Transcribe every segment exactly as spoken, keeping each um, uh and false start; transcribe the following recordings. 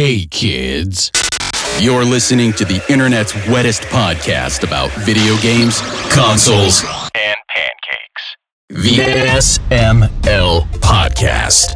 Hey kids, you're listening to the internet's wettest podcast about video games, consoles, and pancakes. The S M L Podcast.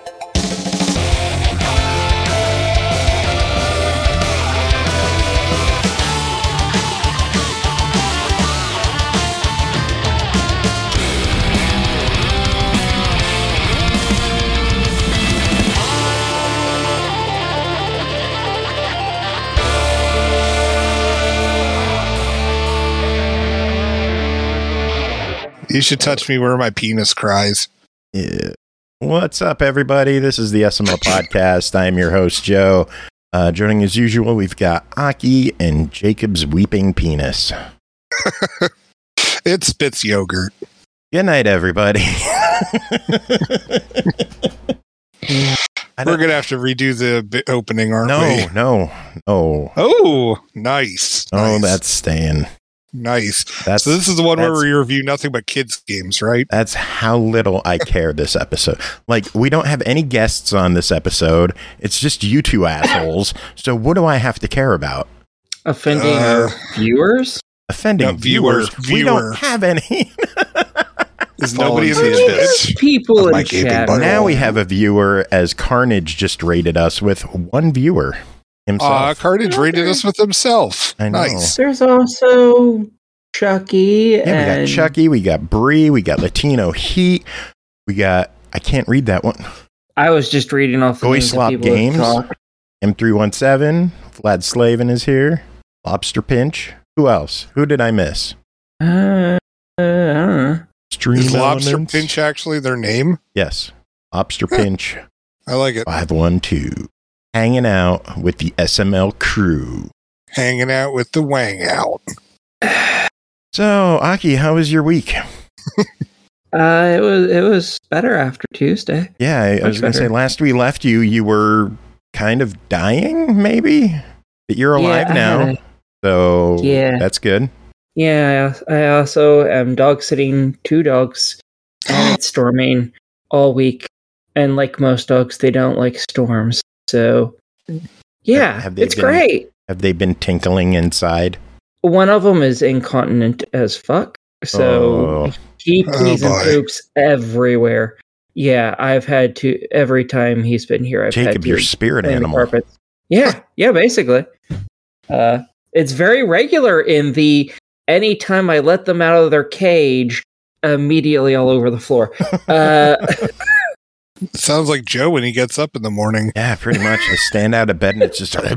You should touch me where my penis cries. Yeah. What's up, everybody? This is the S M L Podcast. I am your host, Joe. Uh, joining as usual, we've got Aki and Jacob's weeping penis. It spits yogurt. Good night, everybody. We're going to have to redo the bi- opening, aren't no, we? No, no, Oh, nice. Oh, nice. that's staying. Nice. That's, so this is the one where we review nothing but kids' games, right? That's how little I care this episode. Like, we don't have any guests on this episode. It's just you two assholes. So what do I have to care about? Offending Uh, our viewers? Offending No, viewers. viewer, We viewer. don't have any. Is nobody in the Volunteer abyss? People of my in gaping chat. butthole. Now we have a viewer, as Carnage just rated us with one viewer himself. Aw, Carnage rated us with himself. I know. Nice. There's also Chucky yeah, we and got Chucky, we got Bree, we got Latino Heat, we got, I can't read that one, I was just reading off the Goy names of Slop people that Games, talk. M three one seven, Vlad Slavin is here, Lobster Pinch. Who else? Who did I miss? Uh, uh, I don't know. Stream Is Lobster Elements? Pinch actually their name? Yes. Lobster Pinch I like it. five one two. Hanging out with the S M L crew. Hanging out with the wang out. So, Aki, how was your week? Uh, it was it was better after Tuesday. Yeah, I, I Much was going to say, better. last we left you, you were kind of dying, maybe? But you're alive Yeah, I now. had a- So, Yeah. that's good. Yeah, I I also am dog sitting two dogs, and it's storming all week. And like most dogs, they don't like storms. So, yeah, Have they it's been- great. Have they been tinkling inside? One of them is incontinent as fuck, so Oh. he Oh, pees and boy. poops everywhere. Yeah, I've had to every time he's been here. I've had Jacob, to your spirit clean the animal. carpets. Yeah, yeah, basically. Uh, it's very regular in the anytime I let them out of their cage, immediately all over the floor. Uh, Sounds like Joe when he gets up in the morning. Yeah, pretty much. I stand out of bed and it's just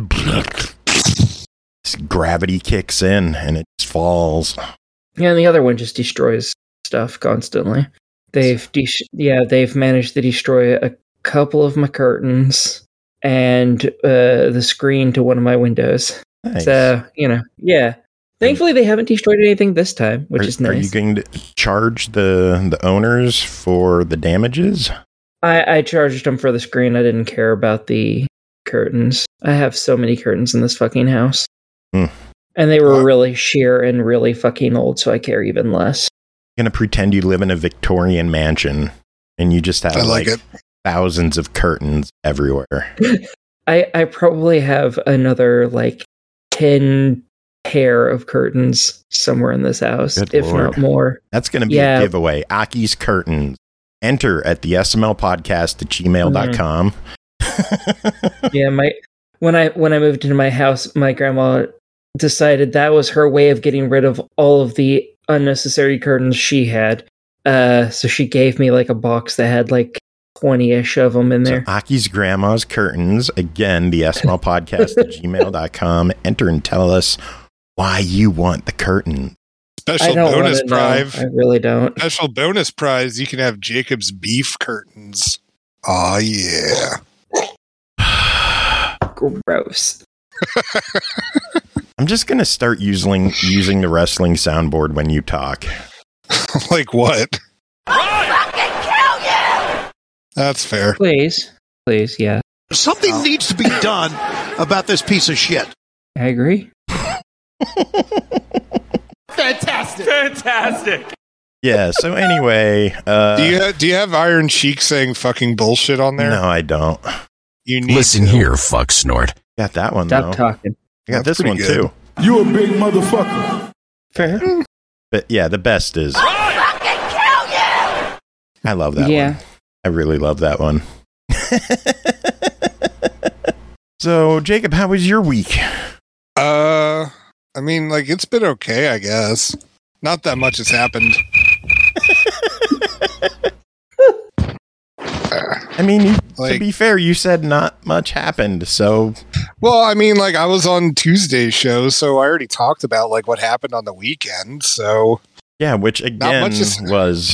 gravity kicks in and it just falls. yeah, and the other one just destroys stuff constantly. They've de- yeah, they've managed to destroy a couple of my curtains and uh, the screen to one of my windows. Nice. So, you know, yeah. Thankfully, they haven't destroyed anything this time, which are, is nice. Are you going to charge the the owners for the damages? I, I charged them for the screen. I didn't care about the curtains. I have so many curtains in this fucking house. Hmm. And they were What? really sheer and really fucking old, so I care even less. You're going to pretend you live in a Victorian mansion and you just have I like like, it. thousands of curtains everywhere. I, I probably have another, like, ten pair of curtains somewhere in this house, Good if Lord. not more. That's going to be Yeah. a giveaway. Aki's Curtains. Enter at the S M L podcast at gmail dot com. Yeah, my when I when I moved into my house, my grandma decided that was her way of getting rid of all of the unnecessary curtains she had. Uh, so she gave me like a box that had like twenty-ish of them in So there. Aki's Grandma's Curtains. Again, the S M L podcast at gmail dot com. Enter and tell us why you want the curtain. I Special don't bonus want to know. prize. I really don't. Special bonus prize. You can have Jacob's beef curtains. Aw, yeah. Gross. I'm just going to start using using the wrestling soundboard when you talk. Like what? That's fair. Please, please, yeah, Something needs to be done about this piece of shit. I agree. Fantastic. Fantastic. Yeah, so anyway. Uh, Do you ha- do you have Iron Sheik saying fucking bullshit on there? No, I don't. You need Listen to. here, fuck snort. Got that one, Stop though. talking. I got That's this one, pretty good. too. You a big motherfucker. Fair. But yeah, the best is. I love that Yeah. one. I really love that one. So, Jacob, how was your week? Uh, I mean, like, it's been okay, I guess. Not that much has happened. I mean, you, to Like- be fair, you said not much happened, so Well, I mean, like, I was on Tuesday's show, so I already talked about, like, what happened on the weekend, so... yeah, which again much is- was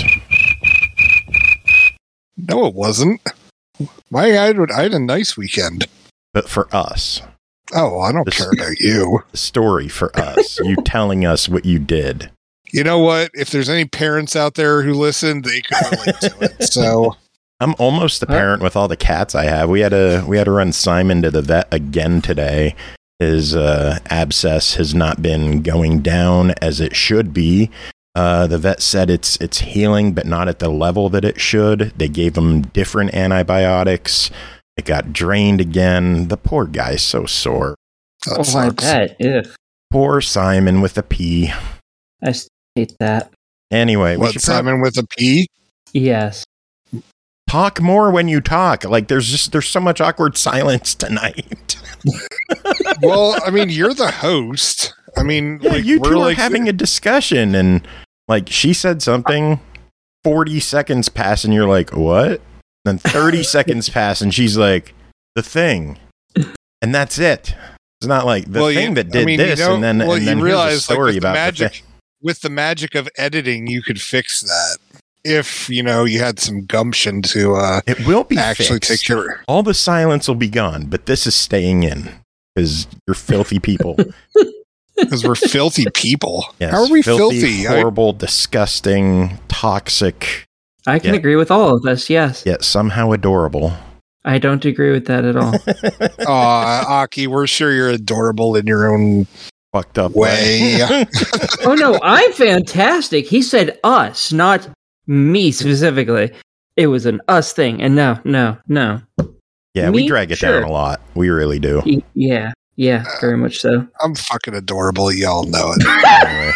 No, it wasn't. My, I had, I had a nice weekend. but for us, Oh, I don't This- care about you. the story for us, you telling us what you did. You know what? If there's any parents out there who listen, they could relate to it, so... I'm almost a parent with all the cats I have. We had to we had to run Simon to the vet again today. His uh, abscess has not been going down as it should be. Uh, the vet said it's it's healing, but not at the level that it should. They gave him different antibiotics. It got drained again. The poor guy's so sore. That Oh, I sucks. bet. Ugh. Poor Simon with a P. I s- hate that. Anyway, we What, should prob- Simon with a P? Yes. talk more when you talk. Like there's just there's so much awkward silence tonight. Well, I mean, you're the host. I mean, Yeah, like, you we're two are like having a discussion, and like she said something, forty seconds pass, and you're like, what? Then thirty seconds pass, and she's like, the thing, and that's it. It's not like the Well, thing you- that I did mean, you this, know- and then well, and you then here's a realize, like, story with the about the magic- thing. with the magic of editing, you could fix that if you know you had some gumption to uh, It will be actually fixed. take care. All the silence will be gone, but this is staying in because you're filthy people. Because we're filthy people. Yes, How are we filthy? I- Horrible, disgusting, toxic, I can Yeah. agree with all of this. Yes. yet somehow adorable. I don't agree with that at all. Aw, Aki, we're sure you're adorable in your own Fucked up way. Oh no, I'm fantastic. He said us, not me specifically. It was an us thing, and no, no, no. Yeah, we Me? drag it Sure. down a lot. We really do. Y- Yeah, yeah, very much so. I'm fucking adorable. Y'all know it. Anyway.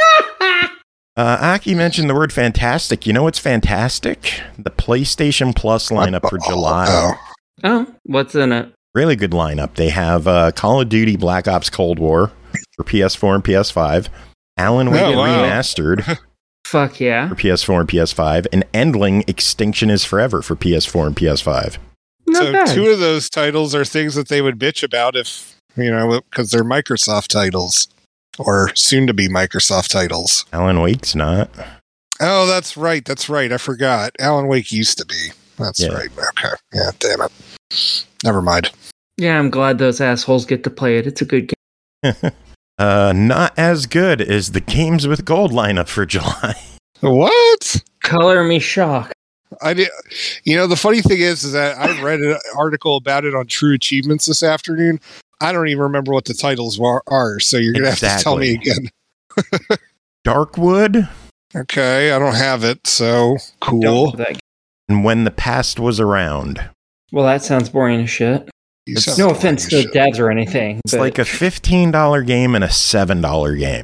Uh, Aki mentioned the word fantastic. You know what's fantastic? The PlayStation Plus lineup for July. Oh. Oh, what's in it? Really good lineup. They have uh, Call of Duty Black Ops Cold War for P S four and P S five, Alan Wake Oh, wow. Remastered Fuck yeah. for P S four and P S five, and Endling Extinction is Forever for P S four and P S five. Not So bad. two of those titles are things that they would bitch about if, you know, because they're Microsoft titles or soon to be Microsoft titles. Alan Wake's not. Oh, that's right. That's right. I forgot. Alan Wake used to be. That's Yeah. right. Okay. Yeah, damn it. Never mind. Yeah, I'm glad those assholes get to play it. It's a good game. Uh, not as good as the Games with Gold lineup for July. What? Color me shocked. I did. You know, the funny thing is, is that I read an article about it on True Achievements this afternoon. I don't even remember what the titles wa- are, so you're gonna have to tell me Exactly. again. Darkwood Okay, I don't have it, so Don't cool. know that game. and When the Past Was Around. Well, that sounds boring as shit. You It's- sound No boring offense as to shit. devs or anything. It's but like a fifteen dollars game and a seven dollars game.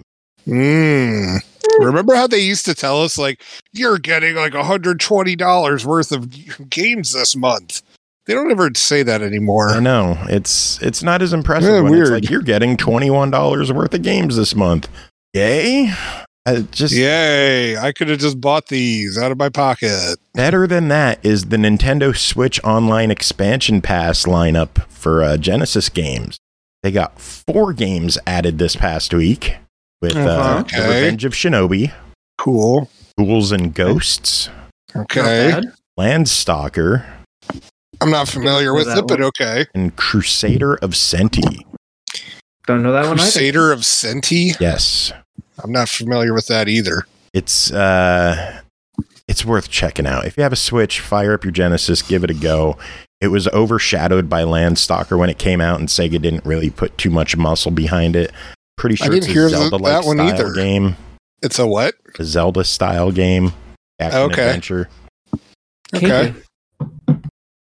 Mm. Remember how they used to tell us, like, you're getting like one hundred twenty dollars worth of g- games this month? They don't ever say that anymore. I know. It's it's not as impressive Yeah, when it's weird. like you're getting twenty-one dollars worth of games this month. Yay. I just Yay, I could have just bought these out of my pocket. better than that is the Nintendo Switch Online Expansion Pass lineup for uh, Genesis games. They got four games added this past week with uh, Uh-huh. The Okay. Revenge of Shinobi, Cool. Ghouls and Ghosts, Okay. Not bad. Landstalker, I'm not familiar Know with that it, but one. okay. and Crusader of Senti. Don't know that one either. Crusader of Senti? Yes. I'm not familiar with that either. It's uh it's worth checking out. If you have a Switch, fire up your Genesis, give it a go. It was overshadowed by Landstalker when it came out, and Sega didn't really put too much muscle behind it. Pretty I sure didn't it's hear a th- Zelda-like that one style either. game. It's a what? A Zelda style game. Action Okay. adventure. Okay. Kinky.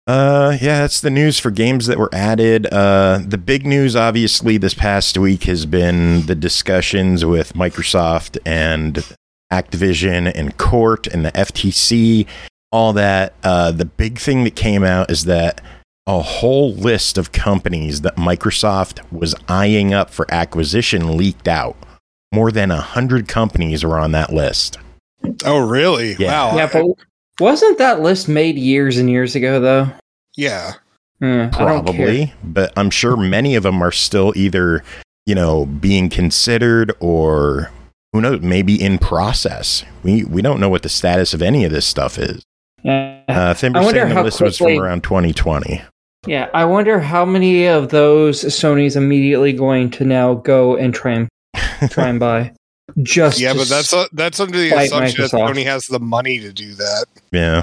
Uh, yeah, that's the news for games that were added. Uh, the big news, obviously, this past week has been the discussions with Microsoft and Activision and Court and the F T C, all that. Uh, the big thing that came out is that a whole list of companies that Microsoft was eyeing up for acquisition leaked out. More than a hundred companies were on that list. Oh, really? Yeah. Wow. Yeah, but wasn't that list made years and years ago, though? Yeah. Mm, I don't Probably, care. but I'm sure many of them are still either, you know, being considered or who knows, maybe in process. We we don't know what the status of any of this stuff is. Yeah. Uh, Thimber I wonder saying the how list was from quickly- around twenty twenty. Yeah, I wonder how many of those Sony's immediately going to now go and try and try and buy. Just Yeah, to but that's uh, that's under the spite assumption that Microsoft. Sony has the money to do that. Yeah.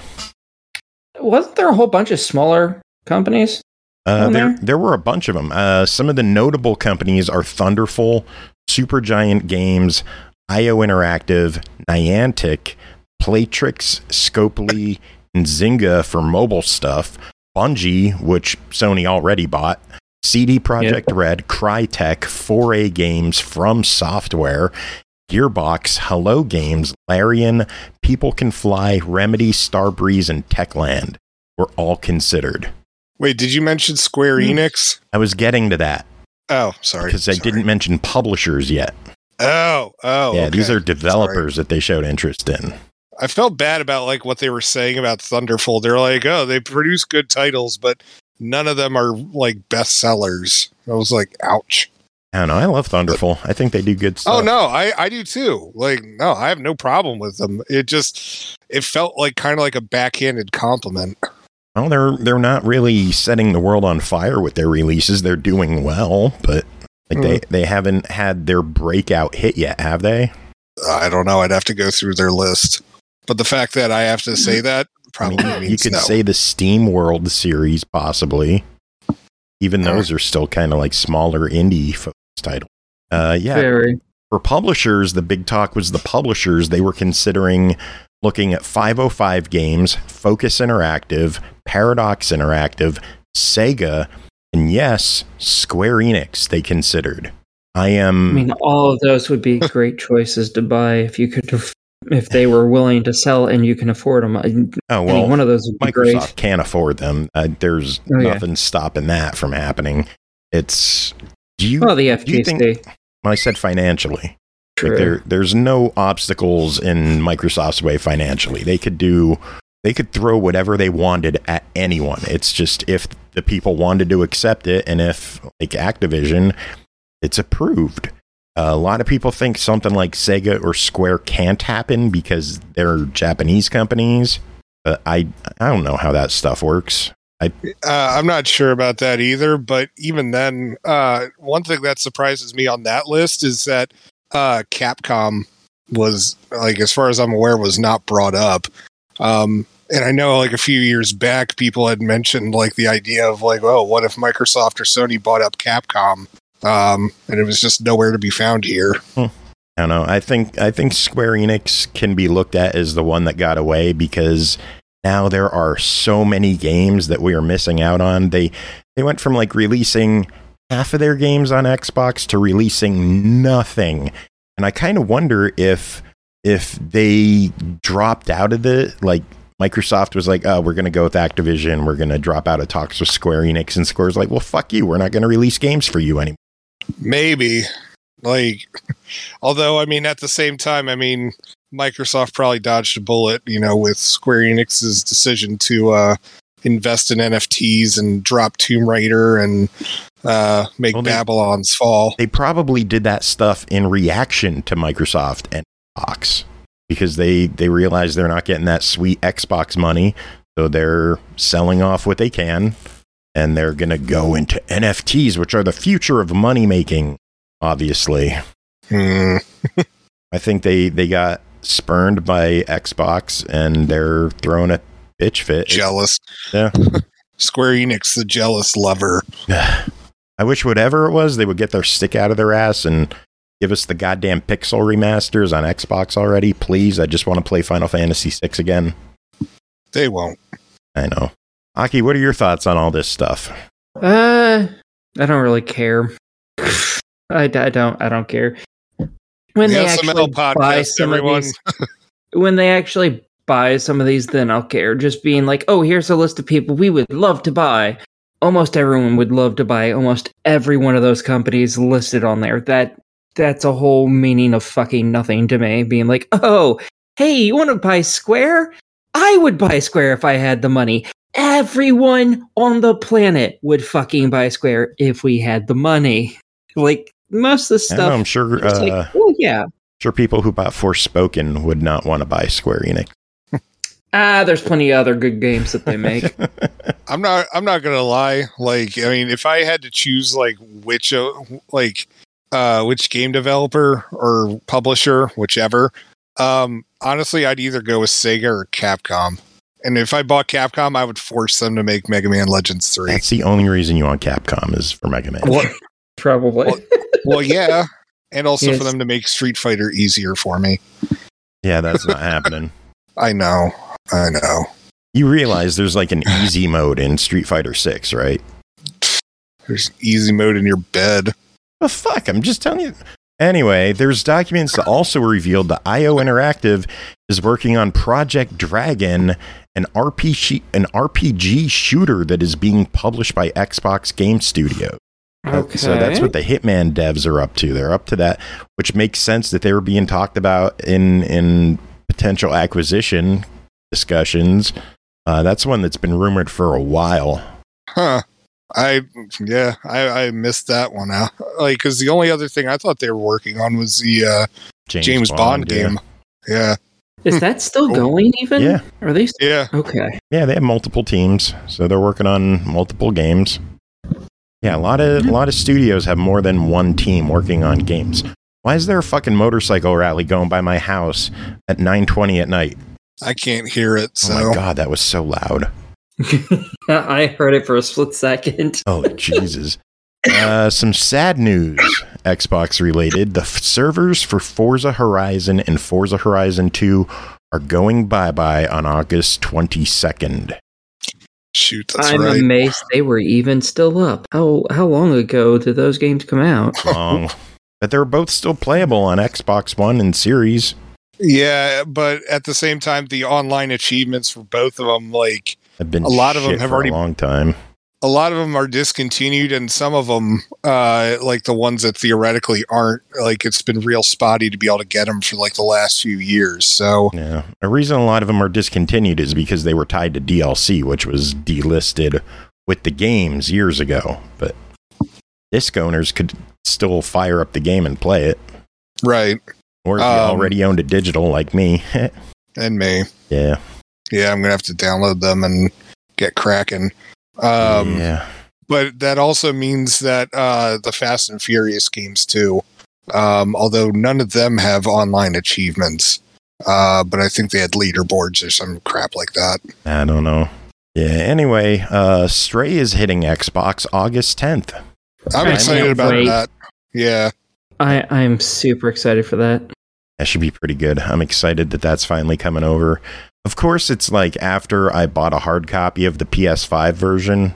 Wasn't there a whole bunch of smaller companies? Uh, on there, there? there were a bunch of them. Uh, some of the notable companies are Thunderful, Supergiant Games, I O Interactive, Niantic, Playtrix, Scopely, and Zynga for mobile stuff, Bungie, which Sony already bought, C D Projekt Red, Crytek, four A Games, From Software, Gearbox, Hello Games, Larian, People Can Fly, Remedy, Starbreeze, and Techland were all considered. Wait, did you mention Square Enix? I was getting to that Oh, sorry. because I sorry. didn't mention publishers yet. Oh, oh. Yeah, these okay. are developers that they showed interest in. I felt bad about like what they were saying about Thunderful. They're like, oh, they produce good titles, but none of them are like bestsellers. I was like, ouch. I don't know. I love Thunderful. I think they do good stuff. Oh no, I, I do too. Like, no, I have no problem with them. It just it felt like kind of like a backhanded compliment. Well, they're they're not really setting the world on fire with their releases. They're doing well, but like they, they haven't had their breakout hit yet, have they? I don't know. I'd have to go through their list. But the fact that I have to say that I probably mean, means you could no. say the Steam World series, possibly. Even those are still kind of like smaller indie focused titles. Uh, yeah, Very. for publishers, the big talk was the publishers. They were considering looking at five oh five Games, Focus Interactive, Paradox Interactive, Sega, and yes, Square Enix they considered. I am... I mean, all of those would be great choices to buy if you could, if they were willing to sell and you can afford them. oh, Any well, one of those would be Microsoft great. can't afford them. Uh, there's Oh, yeah. nothing stopping that from happening. It's... Do you... Well, the do F you T C. think- well, I said financially. True. Like there, there's no obstacles in Microsoft's way financially. They could do, they could throw whatever they wanted at anyone. It's just if the people wanted to accept it, and if like Activision, it's approved. Uh, a lot of people think something like Sega or Square can't happen because they're Japanese companies. But I, I don't know how that stuff works. I, Uh, I'm not sure about that either, but even then, uh, one thing that surprises me on that list is that uh, Capcom was, like, as far as I'm aware, was not brought up. Um, and I know, like, a few years back, people had mentioned, like, the idea of, like, oh, what if Microsoft or Sony bought up Capcom? Um, and it was just nowhere to be found here. I don't know. I think I think Square Enix can be looked at as the one that got away because now there are so many games that we are missing out on. They they went from like releasing half of their games on Xbox to releasing nothing. And I kind of wonder if if they dropped out of the like Microsoft was like, oh, we're going to go with Activision. We're going to drop out of talks with Square Enix. And Square's like, well, fuck you. We're not going to release games for you anymore. Maybe. Like, although, I mean, at the same time, I mean, Microsoft probably dodged a bullet, you know, with Square Enix's decision to uh, invest in N F Ts and drop Tomb Raider and uh, make Well, they- Babylon's Fall. They probably did that stuff in reaction to Microsoft and Xbox because they, they realize they're not getting that sweet Xbox money. So they're selling off what they can and they're going to go into N F Ts, which are the future of money making, obviously. Hmm. I think they, they got spurned by Xbox and they're throwing a bitch fit. Jealous. Yeah. Square Enix, the jealous lover. I wish whatever it was, they would get their stick out of their ass and give us the goddamn Pixel remasters on Xbox already. Please, I just want to play Final Fantasy six again. They won't. I know. Aki, what are your thoughts on all this stuff? Uh, I don't really care. I, I don't. I don't care. When The they S M L actually podcast, buy some everyone. of these, when they actually buy some of these, then I'll care. Just being like, oh, here's a list of people we would love to buy. Almost everyone would love to buy almost every one of those companies listed on there. That that's a whole meaning of fucking nothing to me. Being like, oh, hey, you want to buy Square? I would buy Square if I had the money. Everyone on the planet would fucking buy Square if we had the money. Like, most of the I know, stuff. I'm sure. it's Uh, like, oh, yeah. sure, people who bought Forspoken would not want to buy Square Enix. Ah, there's plenty of other good games that they make. I'm not. I'm not gonna lie. Like, I mean, if I had to choose, like, which, uh, like, uh, which game developer or publisher, whichever, um, honestly, I'd either go with Sega or Capcom. And if I bought Capcom, I would force them to make Mega Man Legends three. That's the only reason you want Capcom is for Mega Man. Well, Probably. well, well, yeah, and also Yes. for them to make Street Fighter easier for me. Yeah, that's not happening. I know. I know. You realize there's like an easy mode in Street Fighter six, right? There's easy mode in your bed. Well, fuck, I'm just telling you. Anyway, there's documents that also revealed that I O Interactive is working on Project Dragon, an R P G, an R P G shooter that is being published by Xbox Game Studio. Okay. So that's what the Hitman devs are up to. They're up to that, which makes sense that they were being talked about in in potential acquisition discussions. Uh, that's one that's been rumored for a while. Huh. I, yeah, I, I missed that one out. Like, because the only other thing I thought they were working on was the uh, James, James Bond, yeah. game. Yeah. Is that still Oh. going even? Yeah. Are they? St- Yeah. okay. Yeah, they have multiple teams, so they're working on multiple games. Yeah, a lot of a lot of studios have more than one team working on games. Why is there a fucking motorcycle rally going by my house at nine twenty at night? I can't hear it, so. Oh my god, that was so loud. I heard it for a split second. Oh, Jesus. Uh, some sad news, Xbox related. The f- servers for Forza Horizon and Forza Horizon two are going bye-bye on August twenty-second. Shoot, that's I'm right. amazed they were even still up. How how long ago did those games come out? Long. But they're both still playable on Xbox One and Series. Yeah, but at the same time, the online achievements for both of them, like, Have been A lot of them shit have for already- a long time. a lot of them are discontinued, and some of them, uh, like the ones that theoretically aren't, like, it's been real spotty to be able to get them for, like, the last few years. So, Yeah. The reason a lot of them are discontinued is because they were tied to D L C, which was delisted with the games years ago. But disc owners could still fire up the game and play it. right. Or if you Um, already owned a digital like me. And me. Yeah. Yeah, I'm going to have to download them and get cracking. Um, yeah. But that also means that uh, the Fast and Furious games too, um, although none of them have online achievements, uh, but I think they had leaderboards or some crap like that. I don't know. Yeah. Anyway, uh, Stray is hitting Xbox August tenth. I'm I excited can't about wait. that. Yeah, I I'm super excited for that. That should be pretty good. I'm excited that that's finally coming over. Of course, it's like after I bought a hard copy of the P S five version.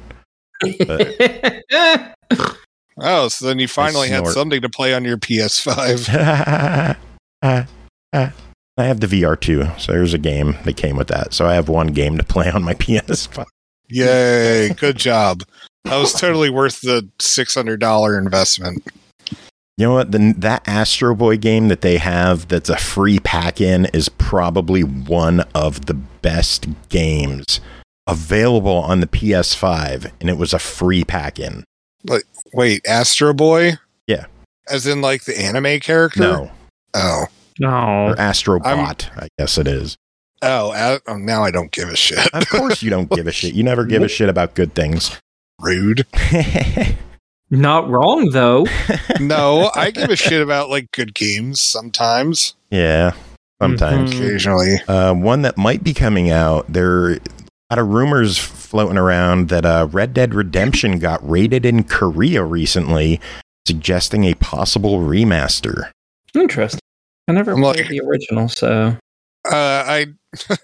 Oh, so then you finally had snort. something to play on your P S five. I have the V R two, so there's a game that came with that. So I have one game to play on my P S five. Yay, good job. That was totally worth the six hundred dollars investment. You know what? The, that Astro Boy game that they have that's a free pack-in is probably one of the best games available on the P S five, and it was a free pack-in. Wait, Astro Boy? Yeah. As in, like, the anime character? No, Oh. No. or Astro Bot, I guess it is. Oh, a- oh, now I don't give a shit. Of course you don't give a shit. You never give a shit about good things. Rude. Not wrong though. No, I give a shit about, like, good games sometimes. Yeah, sometimes. Mhm. Occasionally. Uh, one that might be coming out, there are a lot of rumors floating around that uh, Red Dead Redemption got raided in Korea recently, suggesting a possible remaster. Interesting. I never I'm played like- the original, so Uh, I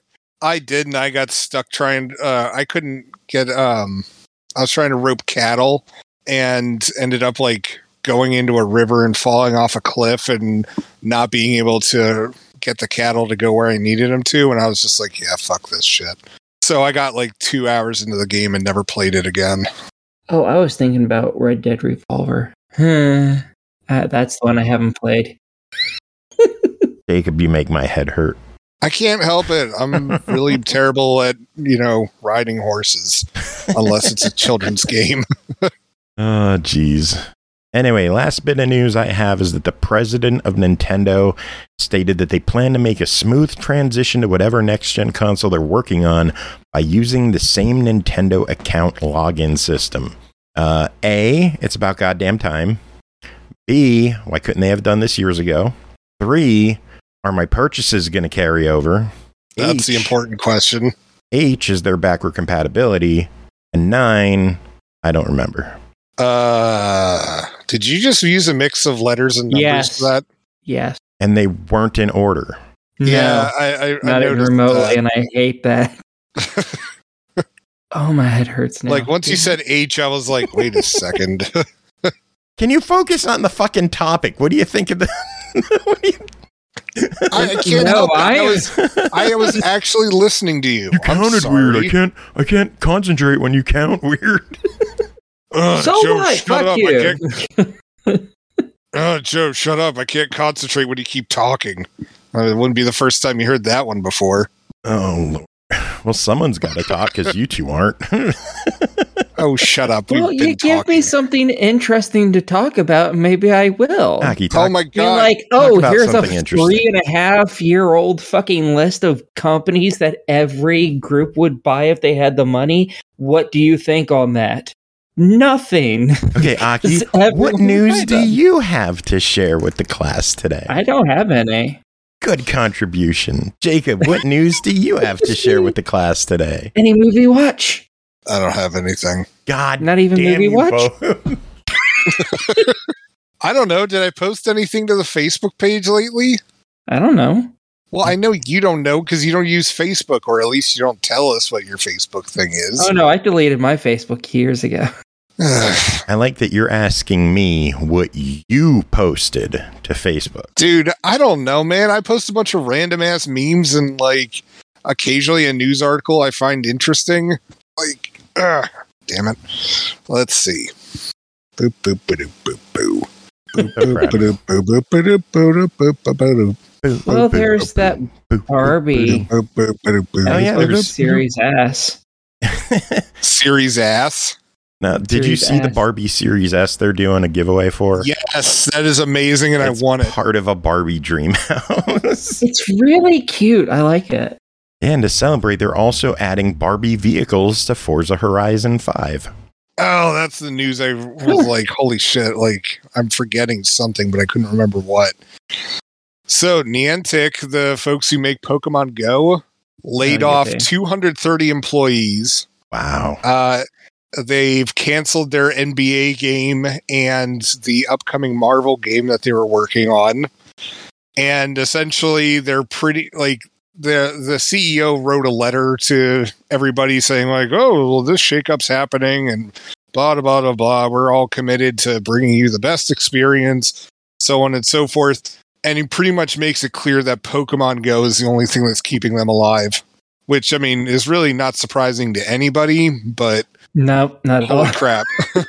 I did, and I got stuck trying. Uh, I couldn't get. Um, I was trying to rope cattle, and ended up like going into a river and falling off a cliff, and not being able to get the cattle to go where I needed them to. And I was just like, "Yeah, fuck this shit." So I got like two hours into the game and never played it again. Oh, I was thinking about Red Dead Revolver. Hmm. Uh, that's the one I haven't played. Jacob, you make my head hurt. I can't help it. I'm really terrible at, you know, riding horses, unless it's a children's game. Oh, geez. Anyway, last bit of news I have is that the president of Nintendo stated that they plan to make a smooth transition to whatever next-gen console they're working on by using the same Nintendo account login system. Uh, A, it's about goddamn time. B, why couldn't they have done this years ago? Three, are my purchases going to carry over? That's H, the important question. H is their backward compatibility. And nine, I don't remember. Uh, did you just use a mix of letters and numbers yes. for that? Yes. And they weren't in order. No, yeah, I, I, not I even remotely, that. And I hate that. Oh, my head hurts now. Like, once you said H, I was like, wait a second. Can you focus on the fucking topic? What do you think of the... what do you... I, I can't no, help it. I, I was I was actually listening to you. You counted weird. I can't I can't concentrate when you count weird. uh, so Joe, what? shut Fuck up. you. I can't... uh, Joe, shut up. I can't concentrate when you keep talking. Uh, it wouldn't be the first time you heard that one before. Oh, Lord. Well, someone's got to talk because you two aren't. Oh, shut up. Well, We've you been give talking. me something interesting to talk about. Maybe I will. Aki, talk, oh, my God. You're like, oh, here's a interesting. three and a half year old fucking list of companies that every group would buy if they had the money. What do you think on that? Nothing. Okay, Aki, what news do you have to share with the class today? I don't have any. Good contribution. Jacob, what news do you have to share with the class today? Any movie watch? I don't have anything. God, not even damn movie you watch. I don't know. Did I post anything to the Facebook page lately? I don't know. Well, I know you don't know because you don't use Facebook, or at least you don't tell us what your Facebook thing is. Oh no, I deleted my Facebook years ago. I like that you're asking me what you posted to Facebook. Dude, I don't know, man. I post a bunch of random ass memes and like occasionally a news article I find interesting. Like, uh, damn it. Let's see. Boop, boop, boop, boop, boop. Well, there's that Barbie. Oh, yeah, there's Series S. Series ass? Now, did Series you see S. the Barbie Series S they're doing a giveaway for? Yes, that is amazing, and it's I want it. Part of a Barbie dream house. It's really cute. I like it. And to celebrate, they're also adding Barbie vehicles to Forza Horizon five. Oh, that's the news. I was like, holy shit, like, I'm forgetting something, but I couldn't remember what. So, Niantic, the folks who make Pokemon Go, laid Oh, off okay. two hundred thirty employees. Wow. Uh, they've canceled their N B A game and the upcoming Marvel game that they were working on. And essentially, they're pretty, like, the the C E O wrote a letter to everybody saying, like, oh, well, this shakeup's happening and blah, blah, blah, blah. We're all committed to bringing you the best experience, so on and so forth. And he pretty much makes it clear that Pokemon Go is the only thing that's keeping them alive, which, I mean, is really not surprising to anybody, but Nope, not at all. holy crap.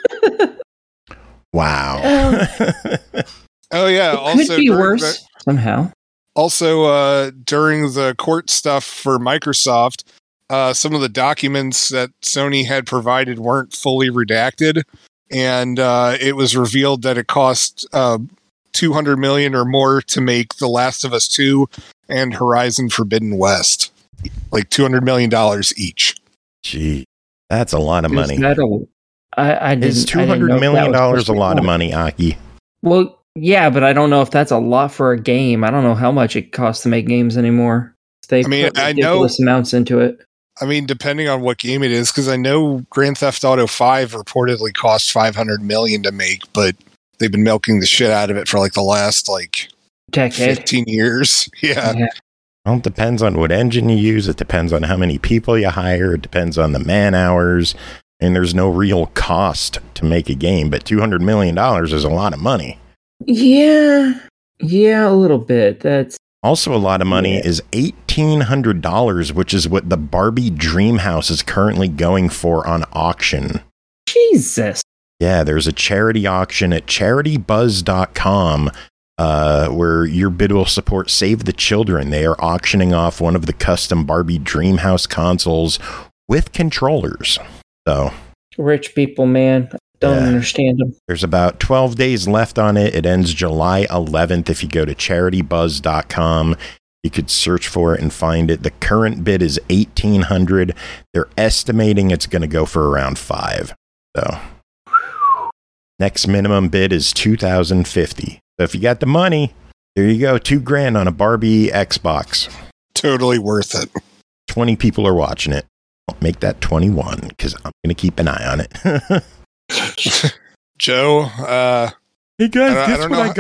Wow. Oh, yeah. It also, could be during worse the- somehow. Also, uh, during the court stuff for Microsoft, uh, some of the documents that Sony had provided weren't fully redacted, and uh, it was revealed that it cost uh, two hundred million dollars or more to make The Last of Us two and Horizon Forbidden West, like two hundred million dollars each. Gee, that's a lot of money. Is that a, I, I didn't, Is I two didn't hundred know if that million was dollars a supposed to lot be of money, Aki? Well, yeah, but I don't know if that's a lot for a game. I don't know how much it costs to make games anymore. They I mean, put I know- ridiculous amounts into it. I mean, depending on what game it is, because I know Grand Theft Auto five reportedly cost five hundred million dollars to make, but they've been milking the shit out of it for like the last like Decade. fifteen years. Yeah. Yeah. Well, it depends on what engine you use. It depends on how many people you hire. It depends on the man hours. And there's no real cost to make a game. But two hundred million dollars is a lot of money. Yeah. Yeah, a little bit. That's also a lot of money yeah. is eighteen hundred dollars, which is what the Barbie Dreamhouse is currently going for on auction. Jesus. Yeah, there's a charity auction at charity buzz dot com. Uh, where your bid will support Save the Children. They are auctioning off one of the custom Barbie Dreamhouse consoles with controllers. So, rich people, man. Don't yeah. understand them. There's about twelve days left on it. It ends July eleventh. If you go to charity buzz dot com, you could search for it and find it. The current bid is eighteen hundred dollars. They're estimating it's going to go for around five. So, next minimum bid is two thousand fifty dollars. So if you got the money, there you go. Two grand on a Barbie Xbox. Totally worth it. twenty people are watching it. I'll make that twenty-one because I'm going to keep an eye on it. Joe, uh, hey guys, guess what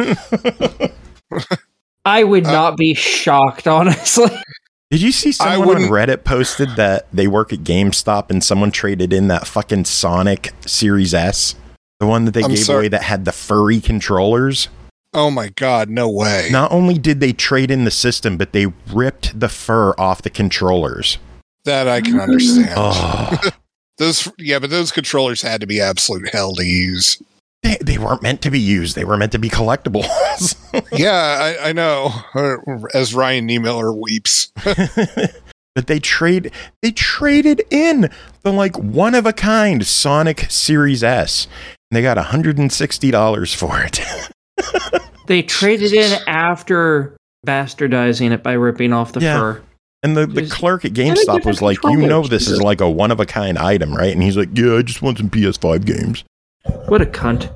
I got? I would uh, not be shocked, honestly. Did you see someone on Reddit posted that they work at GameStop and someone traded in that fucking Sonic Series S? The one that they I'm gave sorry. away that had the furry controllers. Oh my God, no way. Not only did they trade in the system, but they ripped the fur off the controllers. That I can understand. Oh. those, yeah, but those controllers had to be absolute hell to use. They, they weren't meant to be used. They were meant to be collectibles. yeah, I, I know. As Ryan Niemiller weeps. But they trade they traded in the like one of a kind Sonic Series S. And they got one hundred sixty dollars for it. They traded in after bastardizing it by ripping off the yeah. fur. And the, the clerk at GameStop was like, you know this is like a one-of-a-kind item, right? And he's like, yeah, I just want some P S five games. What a cunt.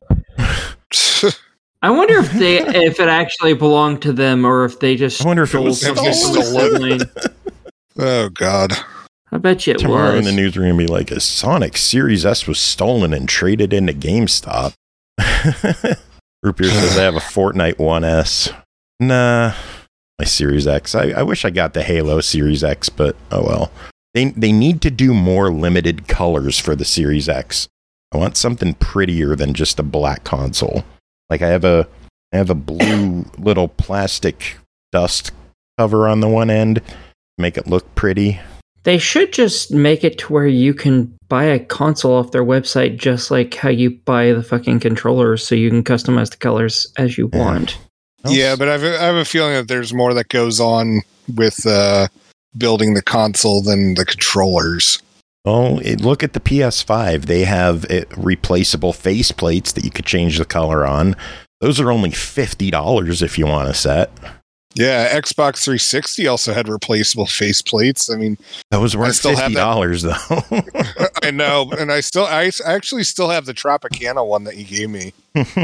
I wonder if they if it actually belonged to them or if they just I wonder if it was stolen. Oh, God. I bet you it Tomorrow was. in the news, we're going to be like, a Sonic Series S was stolen and traded into GameStop. Rupier says I have a Fortnite one S. Nah, my Series X. I, I wish I got the Halo Series X, but oh well. They they need to do more limited colors for the Series X. I want something prettier than just a black console. Like I have a I have a blue little plastic dust cover on the one end, make it look pretty. They should just make it to where you can buy a console off their website just like how you buy the fucking controllers so you can customize the colors as you yeah. want. Yeah, but I've, I have a feeling that there's more that goes on with uh, building the console than the controllers. Oh, it, look at the P S five. They have it, replaceable faceplates that you could change the color on. Those are only fifty dollars if you want a set. Yeah, Xbox three sixty also had replaceable faceplates. I mean, those weren't fifty dollars though. I know, and I still, I actually still have the Tropicana one that you gave me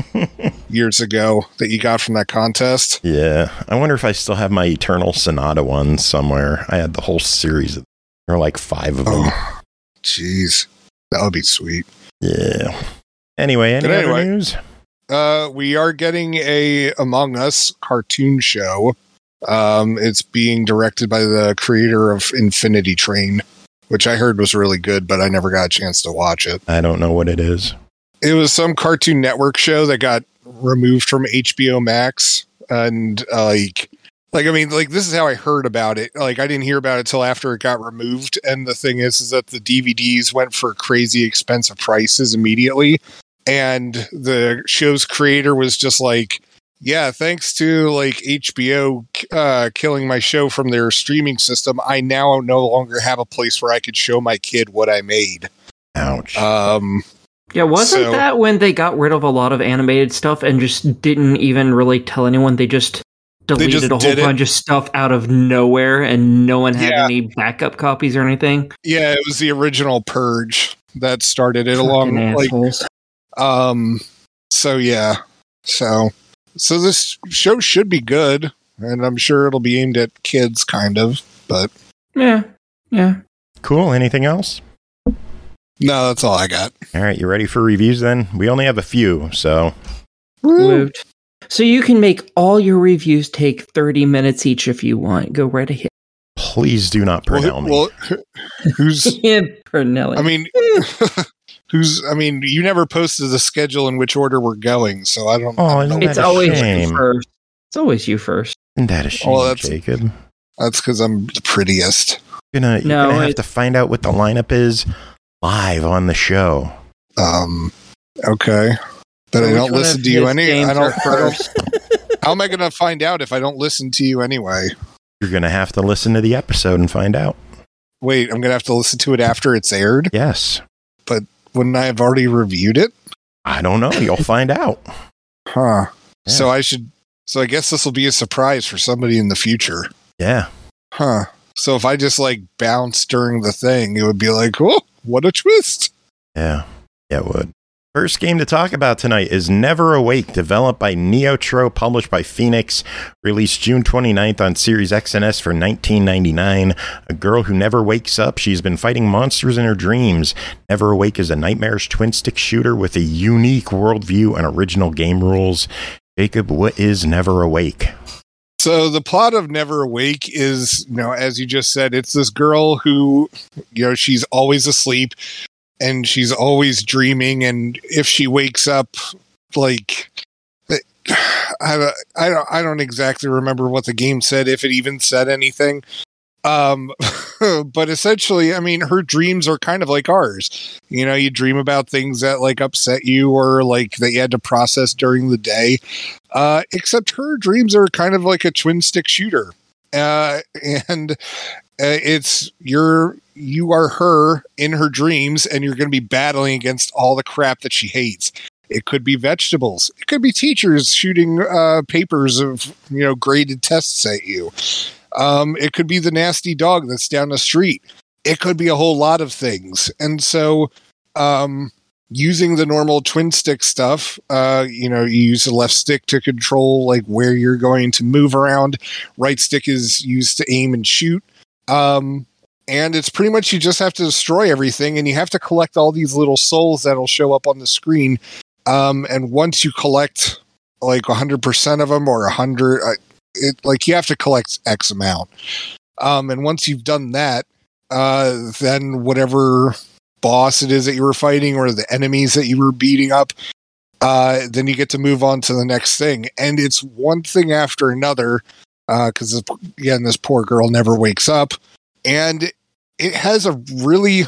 years ago that you got from that contest. Yeah, I wonder if I still have my Eternal Sonata one somewhere. I had the whole series. There were like five of them. Oh, jeez, that would be sweet. Yeah. Anyway, any but other anyway, news? Uh, we are getting a Among Us cartoon show. Um, it's being directed by the creator of Infinity Train, which I heard was really good, but I never got a chance to watch it. I don't know what it is. It was some Cartoon Network show that got removed from H B O Max, and uh, like, like I mean, like this is how I heard about it. Like I didn't hear about it till after it got removed. And the thing is, is that the D V Ds went for crazy expensive prices immediately. And the show's creator was just like, yeah, thanks to like H B O uh, killing my show from their streaming system, I now no longer have a place where I could show my kid what I made. Ouch. Um, yeah, wasn't so, that when they got rid of a lot of animated stuff and just didn't even really tell anyone? They just deleted they just a whole bunch it. of stuff out of nowhere and no one had yeah. any backup copies or anything? Yeah, it was the original Purge that started it Fucking along. assholes. Like, Um, so yeah, so, so this show should be good, and I'm sure it'll be aimed at kids, kind of, but yeah, yeah. Cool. Anything else? No, that's all I got. All right. You ready for reviews then? We only have a few, so. Woot. So you can make all your reviews take thirty minutes each if you want. Go right ahead. Please do not Purnell me. Well, who's yeah, Purnell. I mean, who's? I mean, you never posted the schedule in which order we're going, so I don't. Oh, I don't isn't know. that It's a always shame? you first. It's always you first. Isn't that a shame, Well, that's- Jacob? That's because I'm the prettiest. You're gonna, you're No, gonna have it- to find out what the lineup is live on the show. Um. Okay, but I Which don't one listen of to you his any. games I don't. are I don't first? how am I going to find out if I don't listen to you anyway? You're gonna have to listen to the episode and find out. Wait, I'm going to have to listen to it after it's aired. Yes. Wouldn't I have already reviewed it? I don't know. You'll find out. Huh. Yeah. So I should. So I guess this will be a surprise for somebody in the future. Yeah. Huh. So if I just like bounce during the thing, it would be like, oh, what a twist. Yeah. Yeah, it would. First game to talk about tonight is Never Awake, developed by Neotro, published by Phoenix, released June twenty-ninth on Series X and S for nineteen ninety-nine. A girl who never wakes up. She's been fighting monsters in her dreams. Never Awake is a nightmarish twin-stick shooter with a unique worldview and original game rules. Jacob, what is Never Awake? So the plot of Never Awake is, you know, as you just said, it's this girl who, you know, she's always asleep and she's always dreaming. And if she wakes up, like, I don't, I don't, I don't exactly remember what the game said, if it even said anything. Um, but essentially, I mean, her dreams are kind of like ours. You know, you dream about things that like upset you or like that you had to process during the day. Uh, except her dreams are kind of like a twin stick shooter. Uh, and uh, it's you're, you are her in her dreams and you're going to be battling against all the crap that she hates. It could be vegetables. It could be teachers shooting uh, papers of, you know, graded tests at you. Um, it could be the nasty dog that's down the street. It could be a whole lot of things. And so, um, using the normal twin stick stuff, uh, you know, you use the left stick to control like where you're going to move around. Right stick is used to aim and shoot. Um, and it's pretty much you just have to destroy everything and you have to collect all these little souls that'll show up on the screen. Um, and once you collect like one hundred percent of them or one hundred, uh, it like you have to collect X amount. Um, and once you've done that, uh, then whatever boss it is that you were fighting or the enemies that you were beating up, uh, then you get to move on to the next thing. And it's one thing after another, uh, cause again, this poor girl never wakes up, and it has a really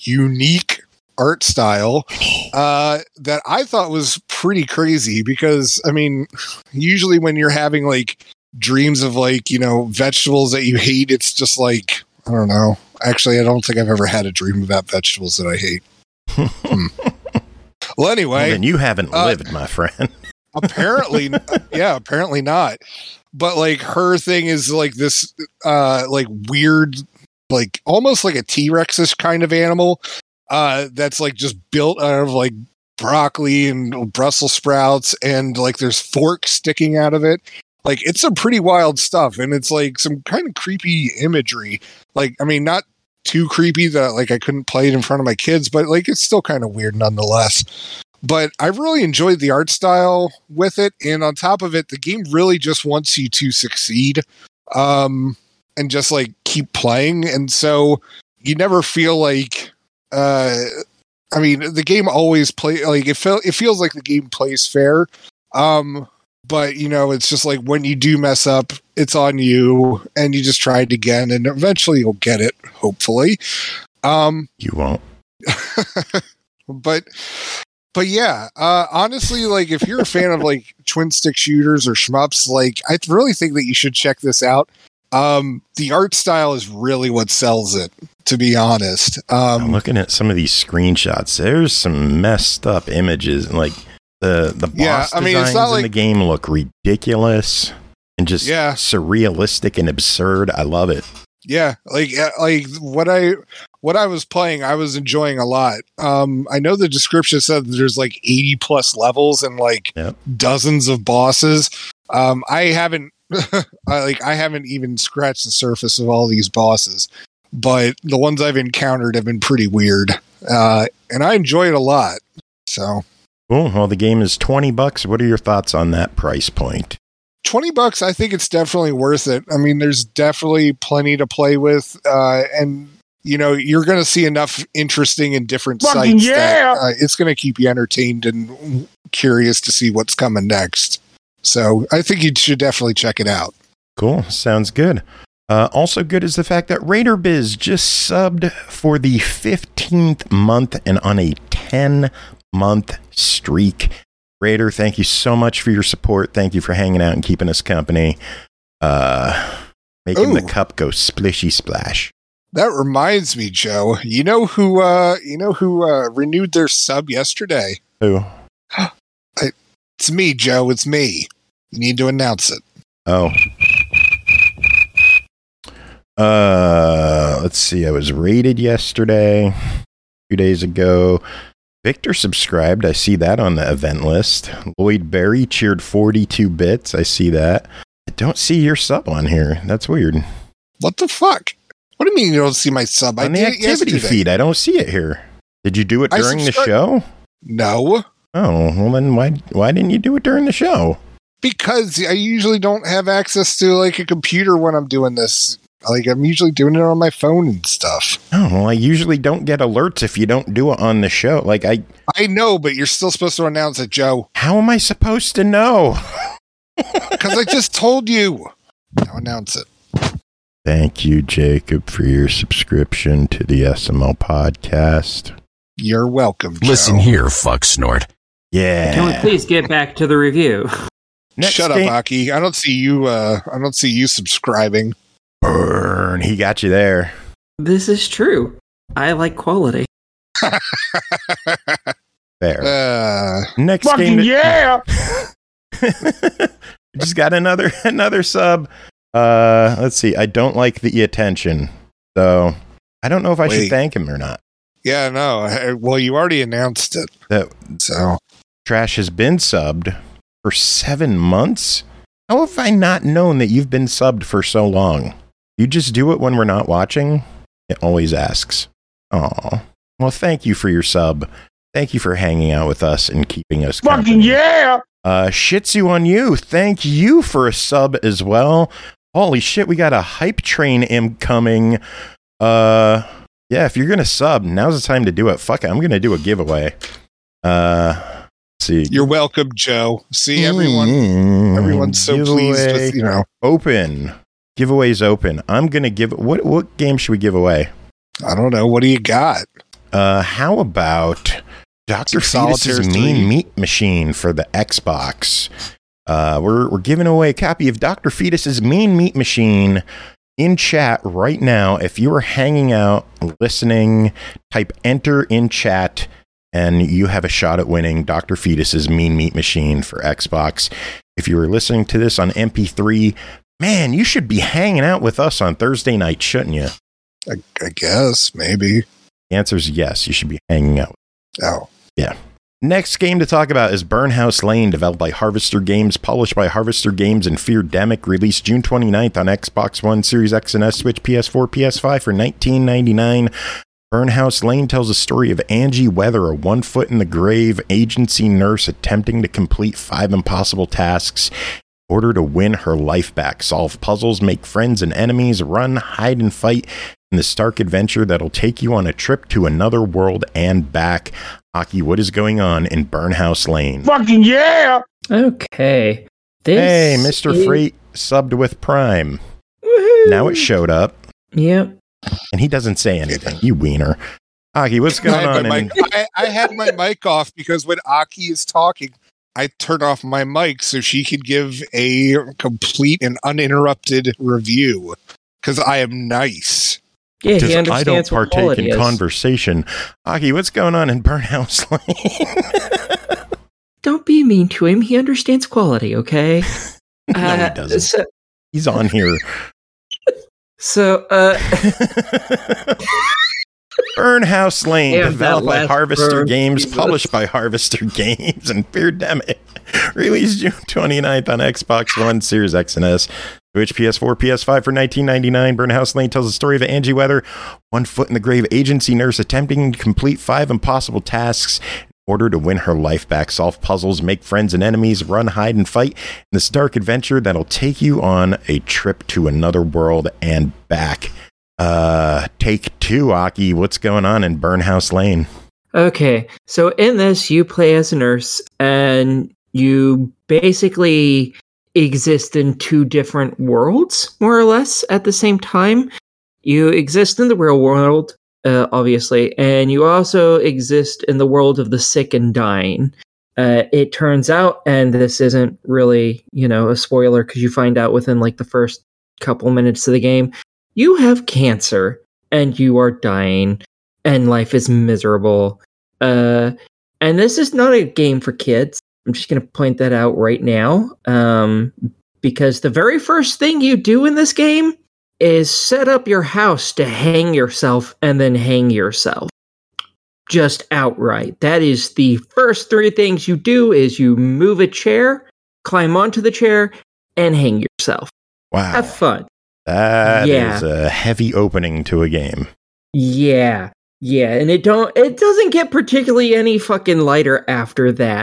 unique art style, uh, that I thought was pretty crazy because, I mean, usually when you're having like dreams of like, you know, vegetables that you hate, it's just like, I don't know. Actually, I don't think I've ever had a dream about vegetables that I hate. hmm. Well, anyway. Well, then you haven't uh, lived, my friend. apparently, yeah, apparently not. But like her thing is like this, uh, like weird, like almost like a T-Rex-ish kind of animal, uh, that's like just built out of like broccoli and Brussels sprouts, and like there's forks sticking out of it. Like it's some pretty wild stuff, and it's like some kind of creepy imagery. Like, I mean, not too creepy that like I couldn't play it in front of my kids, but like it's still kind of weird nonetheless. But I really enjoyed the art style with it, and on top of it, the game really just wants you to succeed, um, and just like keep playing. And so you never feel like, uh, I mean, the game always play like it feel it feels like the game plays fair. Um, But, you know, it's just like when you do mess up, it's on you and you just try it again and eventually you'll get it, hopefully. Um, You won't. but, but yeah, uh, honestly, like if you're a fan of like twin stick shooters or shmups, like I really think that you should check this out. Um, the art style is really what sells it, to be honest. Um, I'm looking at some of these screenshots. There's some messed up images and like, The the boss Yeah, I mean, it's designs not in like- the game look ridiculous and just Yeah. surrealistic and absurd. I love it. Yeah, like uh, like what I what I was playing, I was enjoying a lot. Um, I know the description said that there's like eighty plus levels and like Yep. dozens of bosses. Um, I haven't I, like I haven't even scratched the surface of all these bosses, but the ones I've encountered have been pretty weird, uh, and I enjoy it a lot. So Cool. Well, the game is twenty bucks. What are your thoughts on that price point? twenty bucks, I think it's definitely worth it. I mean, there's definitely plenty to play with. Uh, and, you know, you're going to see enough interesting and different Fucking sites yeah! that uh, it's going to keep you entertained and curious to see what's coming next. So I think you should definitely check it out. Cool. Sounds good. Uh, also good is the fact that Raider Biz just subbed for the fifteenth month and on a ten-month streak. Raider, thank you so much for your support. Thank you for hanging out and keeping us company. Uh, making Ooh. the cup go splishy splash. That reminds me, Joe. You know who? Uh, you know who uh, renewed their sub yesterday? Who? It's me, Joe. It's me. You need to announce it. Oh. Uh, let's see. I was rated yesterday, two days ago. Victor subscribed. I see that on the event list. Lloyd Berry cheered forty-two bits. I see that. I don't see your sub on here. That's weird. What the fuck? What do you mean you don't see my sub? I On the did it activity yesterday. feed, I don't see it here. Did you do it I during the subscri- show? No, Oh, well then why why didn't you do it during the show? because I usually don't have access to like a computer when I'm doing this. Like I'm usually doing it on my phone and stuff. Oh, well, I usually don't get alerts if you don't do it on the show. Like I I know, but you're still supposed to announce it, Joe. how am I supposed to know? Because I just told you. Now announce it. Thank you, Jacob, for your subscription to the S M L podcast. You're welcome, Joe. Listen here, fuck snort. Yeah. Can we please get back to the review? Next Shut game- up, Aki. I don't see you. Uh, I don't see you subscribing. Burn. He got you there. This is true. I like quality. There. Uh, Next Fucking game. yeah! Just got another another sub. Uh, let's see. I don't like the attention, so I don't know if I should Wait. thank him or not. yeah, no. I- Well, you already announced it, That so Trash has been subbed for seven months. How have I not known that you've been subbed for so long? You just do it when we're not watching? It always asks. Aw. Well, thank you for your sub. Thank you for hanging out with us and keeping us Fucking company. yeah! Uh, Shitsu on you. Thank you for a sub as well. Holy shit, we got a hype train incoming. Uh, yeah, if you're gonna sub, now's the time to do it. Fuck it, I'm gonna do a giveaway. Uh, let's see. you're welcome, Joe. See everyone. Mm, Everyone's so pleased giveaway with you know. Open. Giveaway's open. I'm gonna give. What what game should we give away? I don't know. What do you got? Uh, how about Doctor Some Fetus's Solitaire Mean three. Meat Machine for the Xbox? Uh, we're we're giving away a copy of Doctor Fetus's Mean Meat Machine in chat right now. If you are hanging out, listening, type enter in chat, and you have a shot at winning Doctor Fetus's Mean Meat Machine for Xbox. If you are listening to this on M P three, man, you should be hanging out with us on Thursday night, shouldn't you? I, I guess maybe. The answer is yes. You should be hanging out. Oh, Next game to talk about is Burnhouse Lane, developed by Harvester Games, published by Harvester Games and Feardemic, released June twenty-ninth on Xbox One, Series X and S, Switch, P S four, P S five for nineteen ninety-nine. Burnhouse Lane tells the story of Angie Weather, a one-foot-in-the-grave agency nurse attempting to complete five impossible tasks in order to win her life back, solve puzzles, make friends and enemies, run, hide, and fight in the stark adventure that'll take you on a trip to another world and back. Aki, what is going on in Burnhouse Lane? Fucking yeah! Okay. This Hey, Mister is- Freight subbed with Prime. Woohoo! Now it showed up, Yep. and he doesn't say anything. You wiener. Aki, what's I going had, on? my in- mic, I, I had my mic off because when Aki is talking, I turn off my mic so she can give a complete and uninterrupted review because I am nice. Yeah, Because he I understands don't what partake quality in is. conversation. Aki, what's going on in Burnhouse Lane? Don't be mean to him. He understands quality, okay? No, he doesn't. So, He's on here. so uh, Burnhouse Lane, Damn, developed that by last Harvester burn. Games, Jesus. published by Harvester Games, and Feardemic. Released June twenty-ninth on Xbox One, Series X and S, Switch, P S four, P S five for nineteen ninety-nine. Burnhouse Lane tells the story of Angie Weather, one foot in the grave agency nurse attempting to complete five impossible tasks in order to win her life back, solve puzzles, make friends and enemies, run, hide, and fight in this dark adventure that'll take you on a trip to another world and back. Uh, take two, Aki. What's going on in Burnhouse Lane? Okay, so in this, you play as a nurse, and you basically exist in two different worlds, more or less, at the same time. You exist in the real world, uh, obviously, and you also exist in the world of the sick and dying. Uh, it turns out, and this isn't really, you know, a spoiler because you find out within like the first couple minutes of the game, you have cancer and you are dying and life is miserable. Uh, and this is not a game for kids. I'm just going to point that out right now. Um, because the very first thing you do in this game is set up your house to hang yourself and then hang yourself. Just outright. That is the first three things you do is you move a chair, climb onto the chair, and hang yourself. Wow. Have fun. That yeah. is a heavy opening to a game. Yeah. Yeah, and it don't it doesn't get particularly any fucking lighter after that.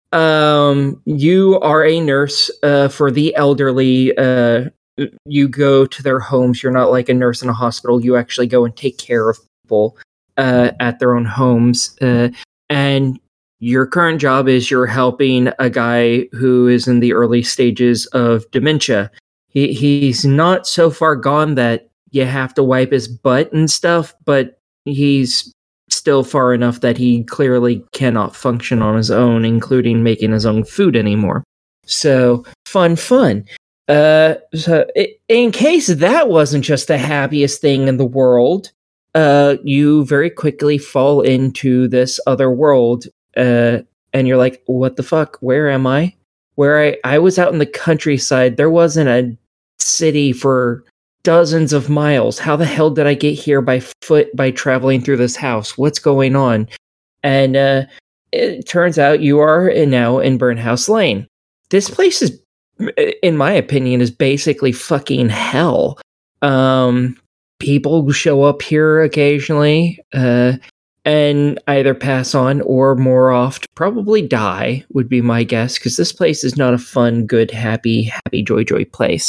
Um you are a nurse uh for the elderly. Uh you go to their homes. You're not like a nurse in a hospital. You actually go and take care of people uh at their own homes. Uh and your current job is you're helping a guy who is in the early stages of dementia. He he's not so far gone that you have to wipe his butt and stuff, but he's still far enough that he clearly cannot function on his own, including making his own food anymore. So, fun, fun. Uh, so in case that wasn't just the happiest thing in the world, uh, you very quickly fall into this other world, uh, and you're like, what the fuck? Where am I? Where I, I was out in the countryside. There wasn't a city for dozens of miles. How the hell did I get here by foot by traveling through this house? What's going on? And uh, it turns out you are now in Burnhouse Lane. This place is, in my opinion, is basically fucking hell. Um, people show up here occasionally uh, and either pass on or more oft probably die, would be my guess, because this place is not a fun, good, happy, happy, joy, joy place.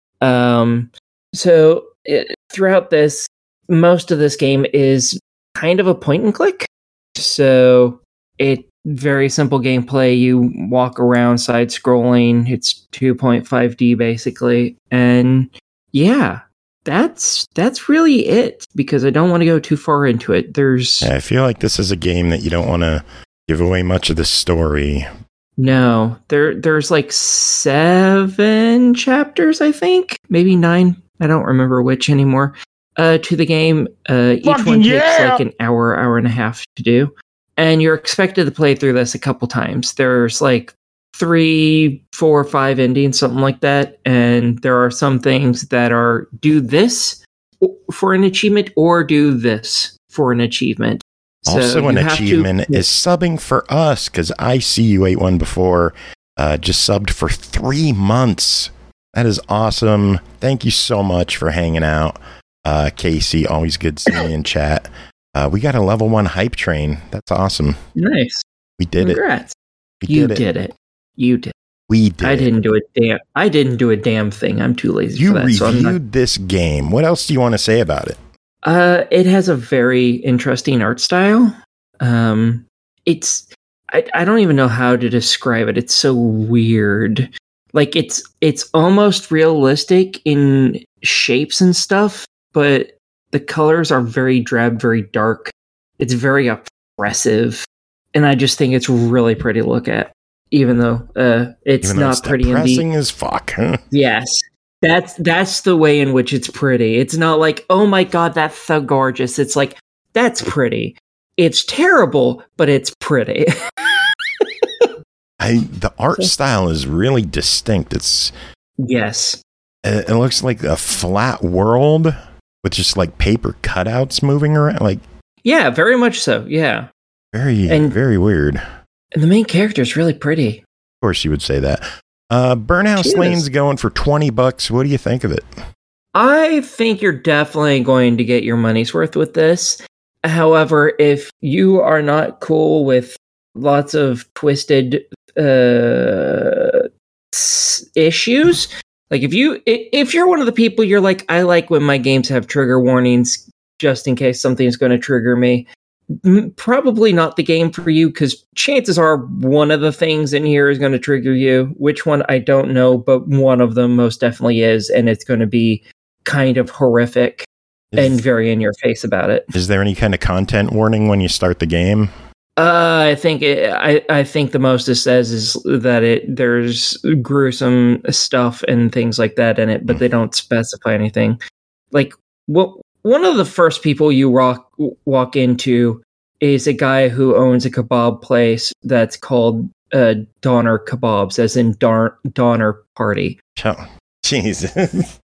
Um, So it, throughout this, most of this game is kind of a point and click. So it very simple gameplay. You walk around side scrolling. It's two point five D basically. And yeah, that's that's really it because I don't want to go too far into it. There's yeah, I feel like this is a game that you don't want to give away much of the story. No, there there's like seven chapters, I think, maybe nine. I don't remember which anymore, uh, to the game. Uh, each Fucking one takes yeah! like an hour, hour and a half to do. And you're expected to play through this a couple times. There's like three, four, five endings, something like that. And there are some things that are do this for an achievement or do this for an achievement. Also, so an you have achievement to, is subbing for us because I see you ate one before, uh, just subbed for three months. That is awesome. Thank you so much for hanging out. Uh, Casey, always good seeing you in chat. Uh, we got a level one hype train. That's awesome. Nice. We did Congrats. it. We you did, did it. it. You did. We did I it. didn't do a damn I didn't do a damn thing. I'm too lazy You for that. reviewed So I'm not, this game. What else do you want to say about it? uh it has a very interesting art style. Um it's I, I don't even know how to describe it. It's so weird. Like it's it's almost realistic in shapes and stuff, but the colors are very drab, very dark. It's very oppressive, and I just think it's really pretty to look at. Even though uh, it's Even though not it's pretty in the depressing as fuck. yes, that's that's the way in which it's pretty. It's not like oh my god, that's so gorgeous. It's like that's pretty. It's terrible, but it's pretty. I the art style is really distinct. It's yes. it, it looks like a flat world with just like paper cutouts moving around. Like Yeah, very much so. Yeah. very And- very weird. And the main character is really pretty. Of course, you would say that. Uh, Burnhouse She is. Lane's going for twenty bucks. What do you think of it? I think you're definitely going to get your money's worth with this. However, if you are not cool with lots of twisted uh, s- issues. Like if you if you're one of the people you're like, I like when my games have trigger warnings just in case something's going to trigger me. Probably not the game for you, because chances are one of the things in here is going to trigger you. Which one, I don't know, but one of them most definitely is, and it's going to be kind of horrific is, and very in your face about it. Is there any kind of content warning when you start the game? Uh, I think it, I I think the most it says is that it there's gruesome stuff and things like that in it, but mm. they don't specify anything. Like what. One of the first people you walk, walk into is a guy who owns a kebab place that's called uh, Donner Kebabs, as in Dar- Donner Party. Oh, Jesus.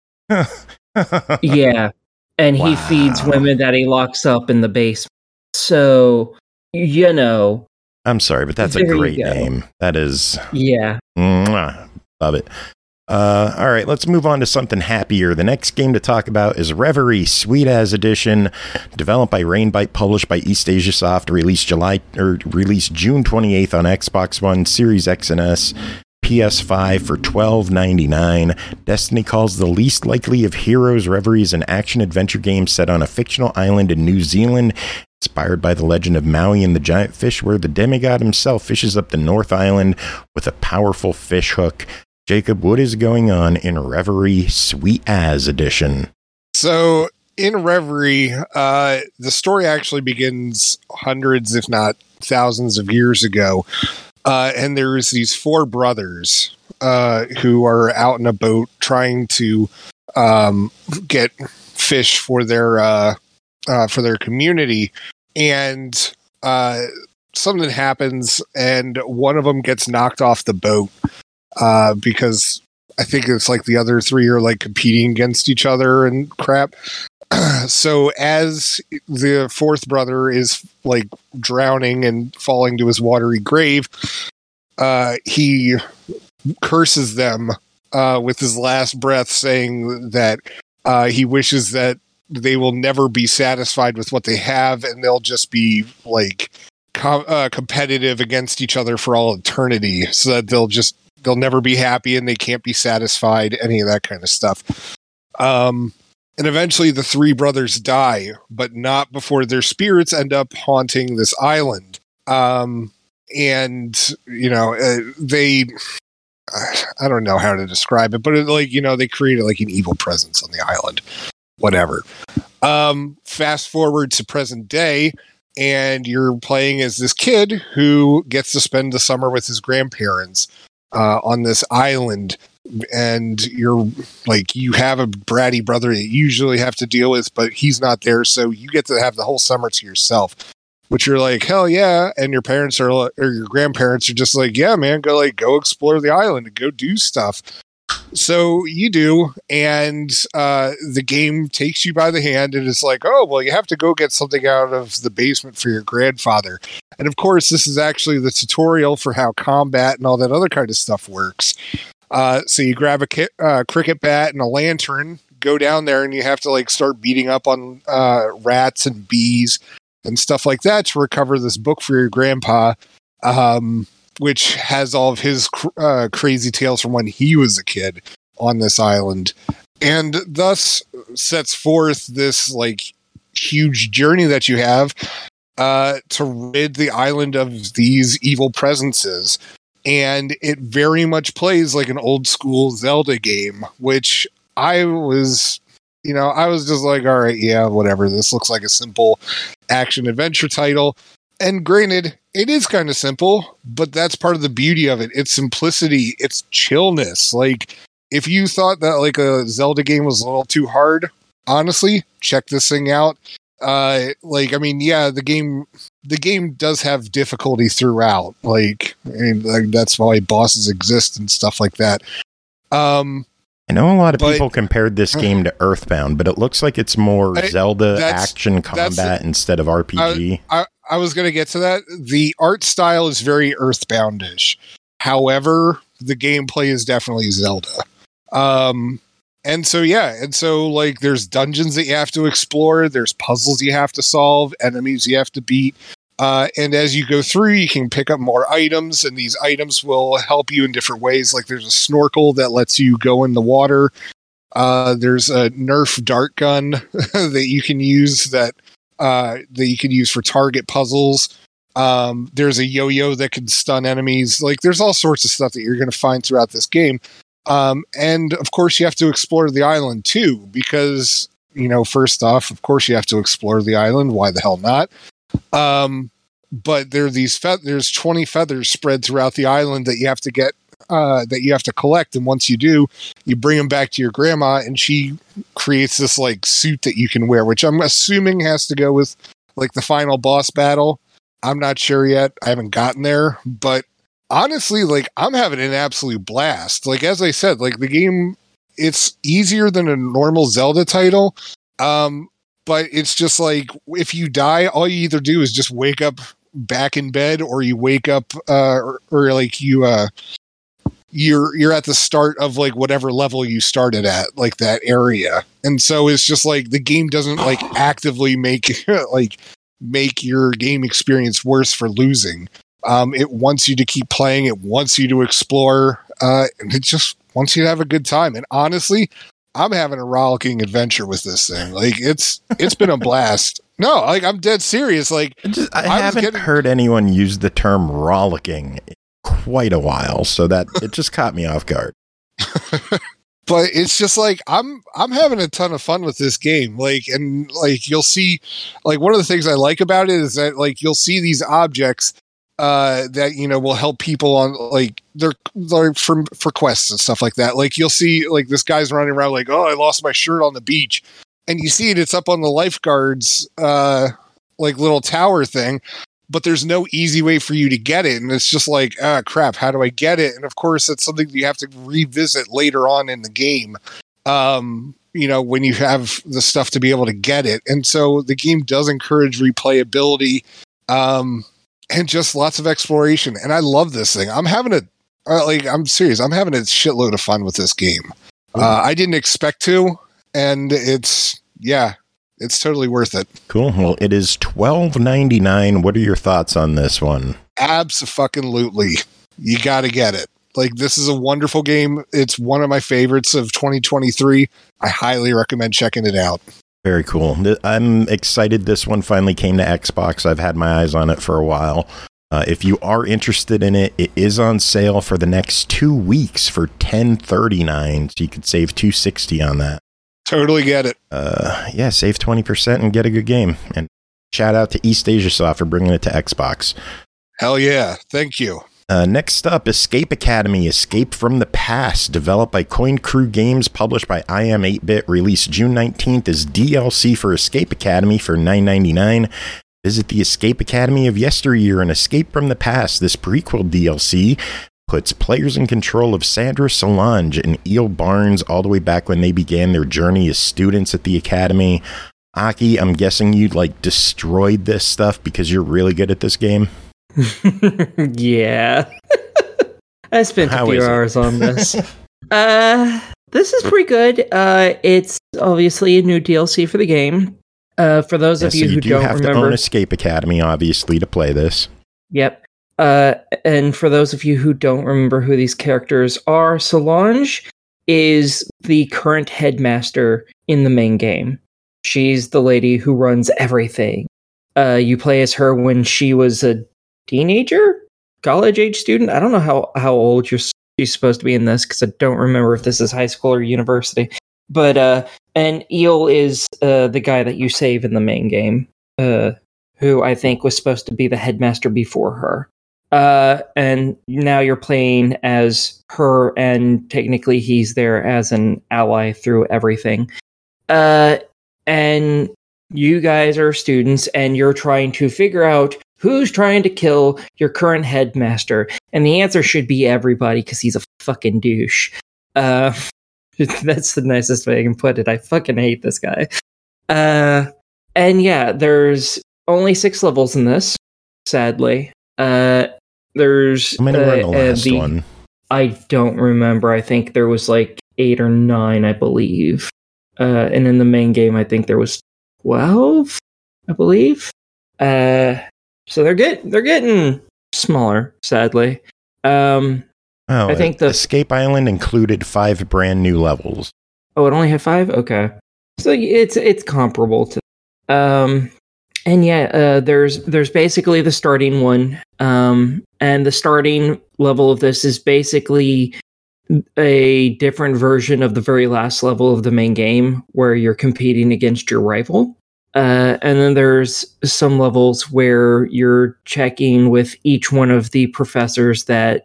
Yeah. And wow. He feeds women that he locks up in the basement. So, you know. I'm sorry, but that's a great name. That is. Yeah. Mwah, love it. Uh, all right, let's move on to something happier. The next game to talk about is Reverie Sweet As Edition, developed by Rainbite, published by East Asia Soft, released July or released June twenty-eighth on Xbox One, Series X and S, P S five for twelve ninety-nine. Destiny calls the least likely of heroes. Reverie is an action adventure game set on a fictional island in New Zealand, inspired by the legend of Maui and the giant fish, where the demigod himself fishes up the North Island with a powerful fish hook. Jacob, what is going on in Reverie Sweet As Edition? So, in Reverie, uh, the story actually begins hundreds, if not thousands of years ago. Uh, and there's these four brothers uh, who are out in a boat trying to um, get fish for their uh, uh, for their community. And uh, something happens, and one of them gets knocked off the boat. Uh, because I think it's like the other three are like competing against each other and crap. So as the fourth brother is like drowning and falling to his watery grave, uh, he curses them uh, with his last breath, saying that uh, he wishes that they will never be satisfied with what they have, and they'll just be like com- uh, competitive against each other for all eternity, so that they'll just They'll never be happy and they can't be satisfied, any of that kind of stuff. Um, and eventually the three brothers die, but not before their spirits end up haunting this island. Um, and, you know, uh, they, I don't know how to describe it, but it, like, you know, they created like an evil presence on the island, whatever. Um, fast forward to present day, and you're playing as this kid who gets to spend the summer with his grandparents Uh, on this island, and you're like, you have a bratty brother that you usually have to deal with, but he's not there, so you get to have the whole summer to yourself, which you're like, hell yeah. And your parents are, or your grandparents are just like, yeah, man, go like go explore the island and go do stuff. So you do, and uh, the game takes you by the hand, and it's like, oh, well, you have to go get something out of the basement for your grandfather. And of course, this is actually the tutorial for how combat and all that other kind of stuff works. Uh, so you grab a ki- uh, cricket bat and a lantern, go down there, and you have to like start beating up on uh, rats and bees and stuff like that to recover this book for your grandpa, um, which has all of his cr- uh, crazy tales from when he was a kid on this island, and thus sets forth this like huge journey that you have uh, to rid the island of these evil presences. And it very much plays like an old school Zelda game, which I was, you know, I was just like, all right, yeah, whatever. This looks like a simple action adventure title. And granted, it is kind of simple, but that's part of the beauty of it. It's simplicity. It's chillness. Like, if you thought that like a Zelda game was a little too hard, honestly, check this thing out. Uh, like, I mean, yeah, the game, the game does have difficulty throughout. Like, and, like that's why bosses exist and stuff like that. Um, I know a lot of but, people compared this game to Earthbound, but it looks like it's more I, Zelda action combat instead of R P G. I, I, I was going to get to that. The art style is very Earthboundish. However, the gameplay is definitely Zelda. Um, and so, yeah. And so, like, there's dungeons that you have to explore. There's puzzles you have to solve. Enemies you have to beat. Uh, and as you go through, you can pick up more items, and these items will help you in different ways. Like there's a snorkel that lets you go in the water. Uh, there's a Nerf dart gun that you can use that uh, that you can use for target puzzles. Um, there's a yo-yo that can stun enemies. Like there's all sorts of stuff that you're going to find throughout this game. Um, and of course, you have to explore the island too, because you know, first off, of course, you have to explore the island. Why the hell not? Um, but there are these fe- there's twenty feathers spread throughout the island that you have to get, uh, that you have to collect. And once you do, you bring them back to your grandma, and she creates this like suit that you can wear, which I'm assuming has to go with like the final boss battle. I'm not sure yet. I haven't gotten there, but honestly, like I'm having an absolute blast. Like, as I said, like the game, it's easier than a normal Zelda title. Um, But it's just like, if you die, all you either do is just wake up back in bed, or you wake up, uh, or, or like you, uh, you're, you're at the start of like whatever level you started at, like that area. And so it's just like, the game doesn't like actively make, like make your game experience worse for losing. Um, it wants you to keep playing. It wants you to explore, uh, and it just wants you to have a good time. And honestly, I'm having a rollicking adventure with this thing. Like it's it's been a blast. No, like I'm dead serious. Like I, just, I, I haven't getting, heard anyone use the term rollicking in quite a while, so that it just caught me off guard. But it's just like I'm I'm having a ton of fun with this game. Like and like you'll see, like one of the things I like about it is that like you'll see these objects uh that you know will help people on like they're, they're for for quests and stuff like that. Like you'll see like this guy's running around like, oh, I lost my shirt on the beach, and you see it, it's up on the lifeguards uh like little tower thing, but there's no easy way for you to get it, and it's just like, ah crap, how do I get it? And of course it's something that you have to revisit later on in the game, um you know, when you have the stuff to be able to get it. And so the game does encourage replayability, um and just lots of exploration. And I love this thing. I'm having a, uh, like, I'm serious. I'm having a shitload of fun with this game. Uh, I didn't expect to, and it's, yeah, it's totally worth it. Cool. Well, it is twelve ninety-nine. What are your thoughts on this one? Abso-fucking-lutely. You got to get it. Like, this is a wonderful game. It's one of my favorites of twenty twenty-three. I highly recommend checking it out. Very cool. I'm excited this one finally came to Xbox. I've had my eyes on it for a while. Uh, if you are interested in it, it is on sale for the next two weeks for ten thirty-nine, so you could save two sixty on that. Totally get it. Uh, yeah, save twenty percent and get a good game. And shout out to East Asia Soft for bringing it to Xbox. Hell yeah. Thank you. Uh, next up, Escape Academy, Escape from the Past, developed by Coin Crew Games, published by I M eight bit, released June nineteenth as D L C for Escape Academy for nine ninety-nine. Visit the Escape Academy of yesteryear and escape from the past. This prequel D L C puts players in control of Sandra Solange and Eel Barnes all the way back when they began their journey as students at the Academy. Aki, I'm guessing you like destroyed this stuff because you're really good at this game. Yeah. I spent How a few hours on this. uh, this is pretty good. Uh, it's obviously a new D L C for the game. Uh, for those yeah, of you, so you who do don't have remember, to own Escape Academy, obviously, to play this. Yep. Uh, and for those of you who don't remember who these characters are, Solange is the current headmaster in the main game. She's the lady who runs everything. Uh, you play as her when she was a teenager, college age student. I don't know how, how old you're she's supposed to be in this because I don't remember if this is high school or university. But uh, and Eel is uh, the guy that you save in the main game, uh, who I think was supposed to be the headmaster before her. Uh, and now you're playing as her, and technically he's there as an ally through everything. Uh, and you guys are students, and you're trying to figure out who's trying to kill your current headmaster. And the answer should be everybody, because he's a fucking douche. Uh, that's the nicest way I can put it. I fucking hate this guy. Uh, and yeah, there's only six levels in this, sadly. Uh, there's How many uh, were in the last uh, the, one? I don't remember. I think there was like eight or nine, I believe. Uh, and in the main game, I think there was twelve, I believe. Uh, so they're get they're getting smaller, sadly. Um, oh, I think the Escape Island included five brand new levels. Oh, it only had five? Okay. So it's it's comparable to um and yeah, uh there's there's basically the starting one. Um and the starting level of this is basically a different version of the very last level of the main game where you're competing against your rival. Uh and then there's some levels where you're checking with each one of the professors that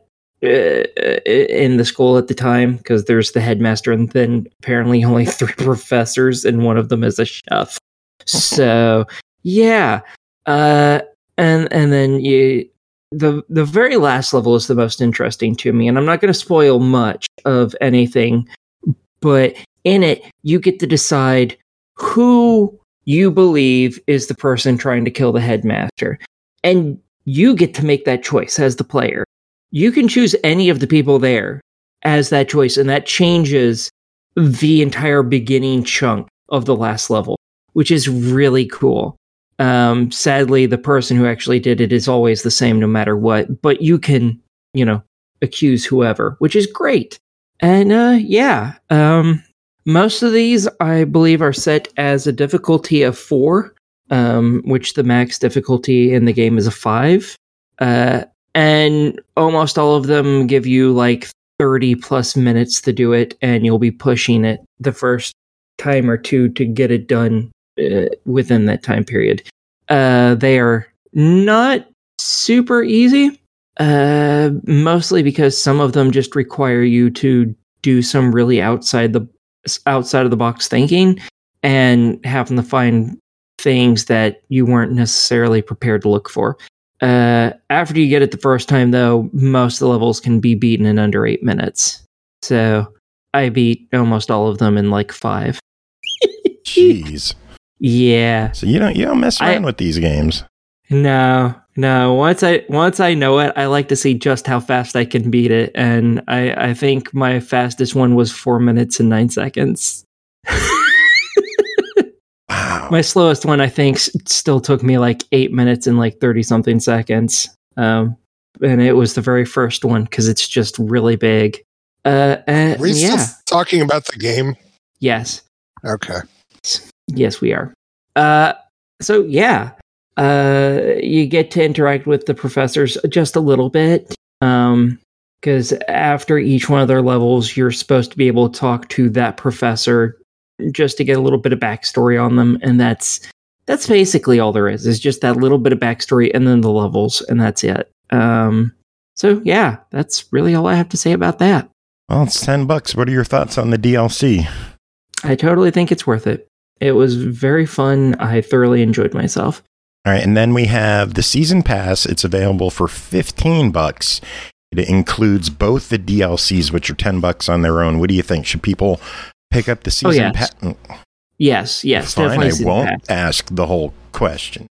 in the school at the time, because there's the headmaster and then apparently only three professors and one of them is a chef. So yeah, uh, and and then you the the very last level is the most interesting to me, and I'm not going to spoil much of anything, but in it you get to decide who you believe is the person trying to kill the headmaster, and you get to make that choice as the player. You can choose any of the people there as that choice, and that changes the entire beginning chunk of the last level, which is really cool. Um, sadly, the person who actually did it is always the same no matter what, but you can, you know, accuse whoever, which is great. And uh, yeah, um, most of these, I believe, are set as a difficulty of four, um, which the max difficulty in the game is a five. Uh, And almost all of them give you like thirty plus minutes to do it, and you'll be pushing it the first time or two to get it done uh, within that time period. Uh, they are not super easy, uh, mostly because some of them just require you to do some really outside the outside of the box thinking and having to find things that you weren't necessarily prepared to look for. Uh, after you get it the first time, though, most of the levels can be beaten in under eight minutes. So I beat almost all of them in like five. Jeez. Yeah. So you don't you don't mess around I, with these games. No, no. Once I once I know it, I like to see just how fast I can beat it, and I I think my fastest one was four minutes and nine seconds. Wow. My slowest one, I think, still took me like eight minutes and like thirty something seconds. Um, and it was the very first one because it's just really big. Uh, and, Are we yeah. still talking about the game? Yes. Okay. Yes, we are. Uh, so yeah, uh, you get to interact with the professors just a little bit. Um, because after each one of their levels, you're supposed to be able to talk to that professor just to get a little bit of backstory on them, and that's that's basically all there is. Is just that little bit of backstory, and then the levels, and that's it. Um, so yeah, that's really all I have to say about that. Well, it's ten bucks. What are your thoughts on the D L C? I totally think it's worth it. It was very fun. I thoroughly enjoyed myself. All right, and then we have the season pass. It's available for fifteen bucks. It includes both the D L Cs, which are ten bucks on their own. What do you think? Should people pick up the season oh, yes. pass? Yes, yes, Fine, definitely. I won't pass. ask the whole question.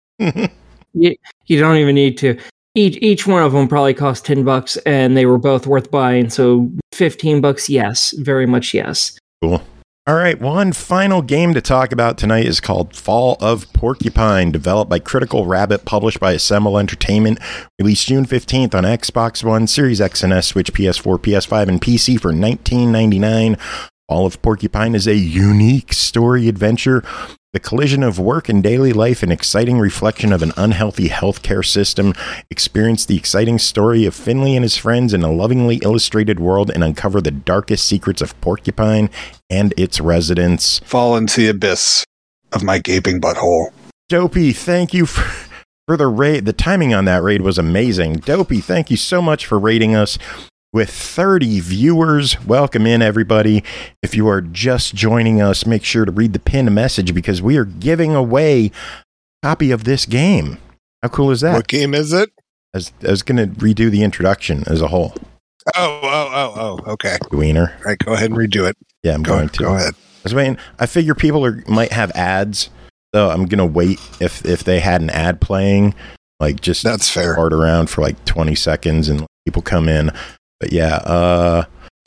you, you don't even need to. Each each one of them probably cost ten bucks, and they were both worth buying. So fifteen bucks, yes, very much yes. Cool. All right, one final game to talk about tonight is called Fall of Porcupine, developed by Critical Rabbit, published by Assemble Entertainment, released June fifteenth on Xbox One, Series X and S, Switch, P S four, P S five, and P C for nineteen ninety-nine dollars. Fall of Porcupine is a unique story adventure, the collision of work and daily life, an exciting reflection of an unhealthy healthcare system. Experience the exciting story of Finley and his friends in a lovingly illustrated world and uncover the darkest secrets of Porcupine and its residents. Fall into the abyss of my gaping butthole. Dopey, thank you for, for the raid. The timing on that raid was amazing. Dopey, thank you so much for raiding us. With thirty viewers, welcome in everybody. If you are just joining us, make sure to read the pinned message because we are giving away a copy of this game. How cool is that? What game is it? I was, I was going to redo the introduction as a whole. Oh, oh, oh, oh, okay. Wiener. All right, go ahead and redo it. Yeah, I'm go, going to. Go ahead. I was waiting. I figure people are might have ads, so I'm going to wait if, if they had an ad playing, like just That's fair. Fart around for like twenty seconds and people come in. But yeah, uh,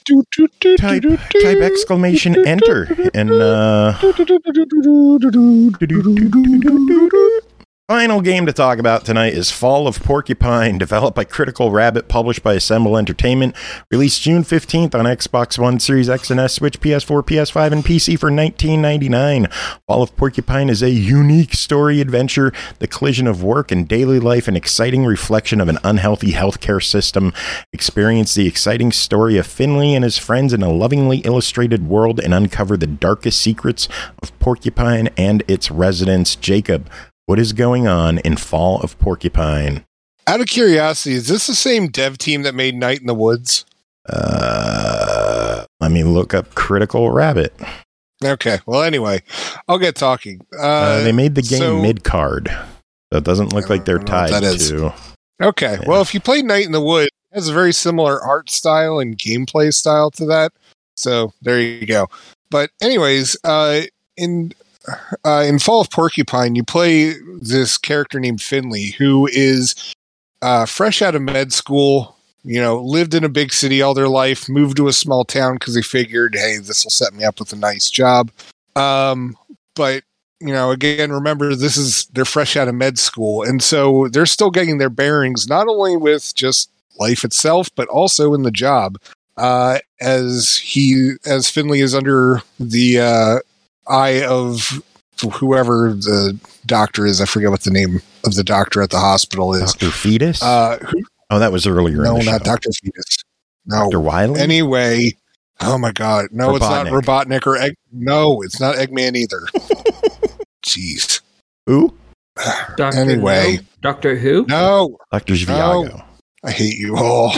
type, type exclamation enter and, uh, Final game to talk about tonight is Fall of Porcupine, developed by Critical Rabbit, published by Assemble Entertainment, released June fifteenth on Xbox One, Series X and S, Switch, P S four, P S five, and P C for nineteen ninety-nine. Fall of Porcupine is a unique story adventure, the collision of work and daily life, an exciting reflection of an unhealthy healthcare system. Experience the exciting story of Finley and his friends in a lovingly illustrated world and uncover the darkest secrets of Porcupine and its residents. Jacob, what is going on in Fall of Porcupine? Out of curiosity, is this the same dev team that made Night in the Woods? Uh, let me look up Critical Rabbit. Okay. Well, anyway, I'll get talking. Uh, Uh, they made the game so- mid-card. So it doesn't look like they're I don't know what tied that is. to... Okay. Yeah. Well, if you play Night in the Woods, it has a very similar art style and gameplay style to that. So there you go. But anyways, uh, in uh, in Fall of Porcupine, you play this character named Finley, who is uh, fresh out of med school. You know, lived in a big city all their life, moved to a small town because they figured, hey, this will set me up with a nice job. Um, but you know, again, remember, this is, they're fresh out of med school. And so they're still getting their bearings, not only with just life itself, but also in the job. Uh, as he, as Finley is under the uh, eye of whoever the doctor is. I forget what the name of the doctor at the hospital is. Doctor Fetus? Uh, who, oh, that was earlier no, in the not show. Doctor Fetus. No. Doctor Wiley? Anyway, oh my God. No, it's not Robotnik. Robotnik or Egg. No, it's not Eggman either. Jeez. Who? Doctor Anyway. No? Doctor Who? No, Doctor Zviago. I hate you all.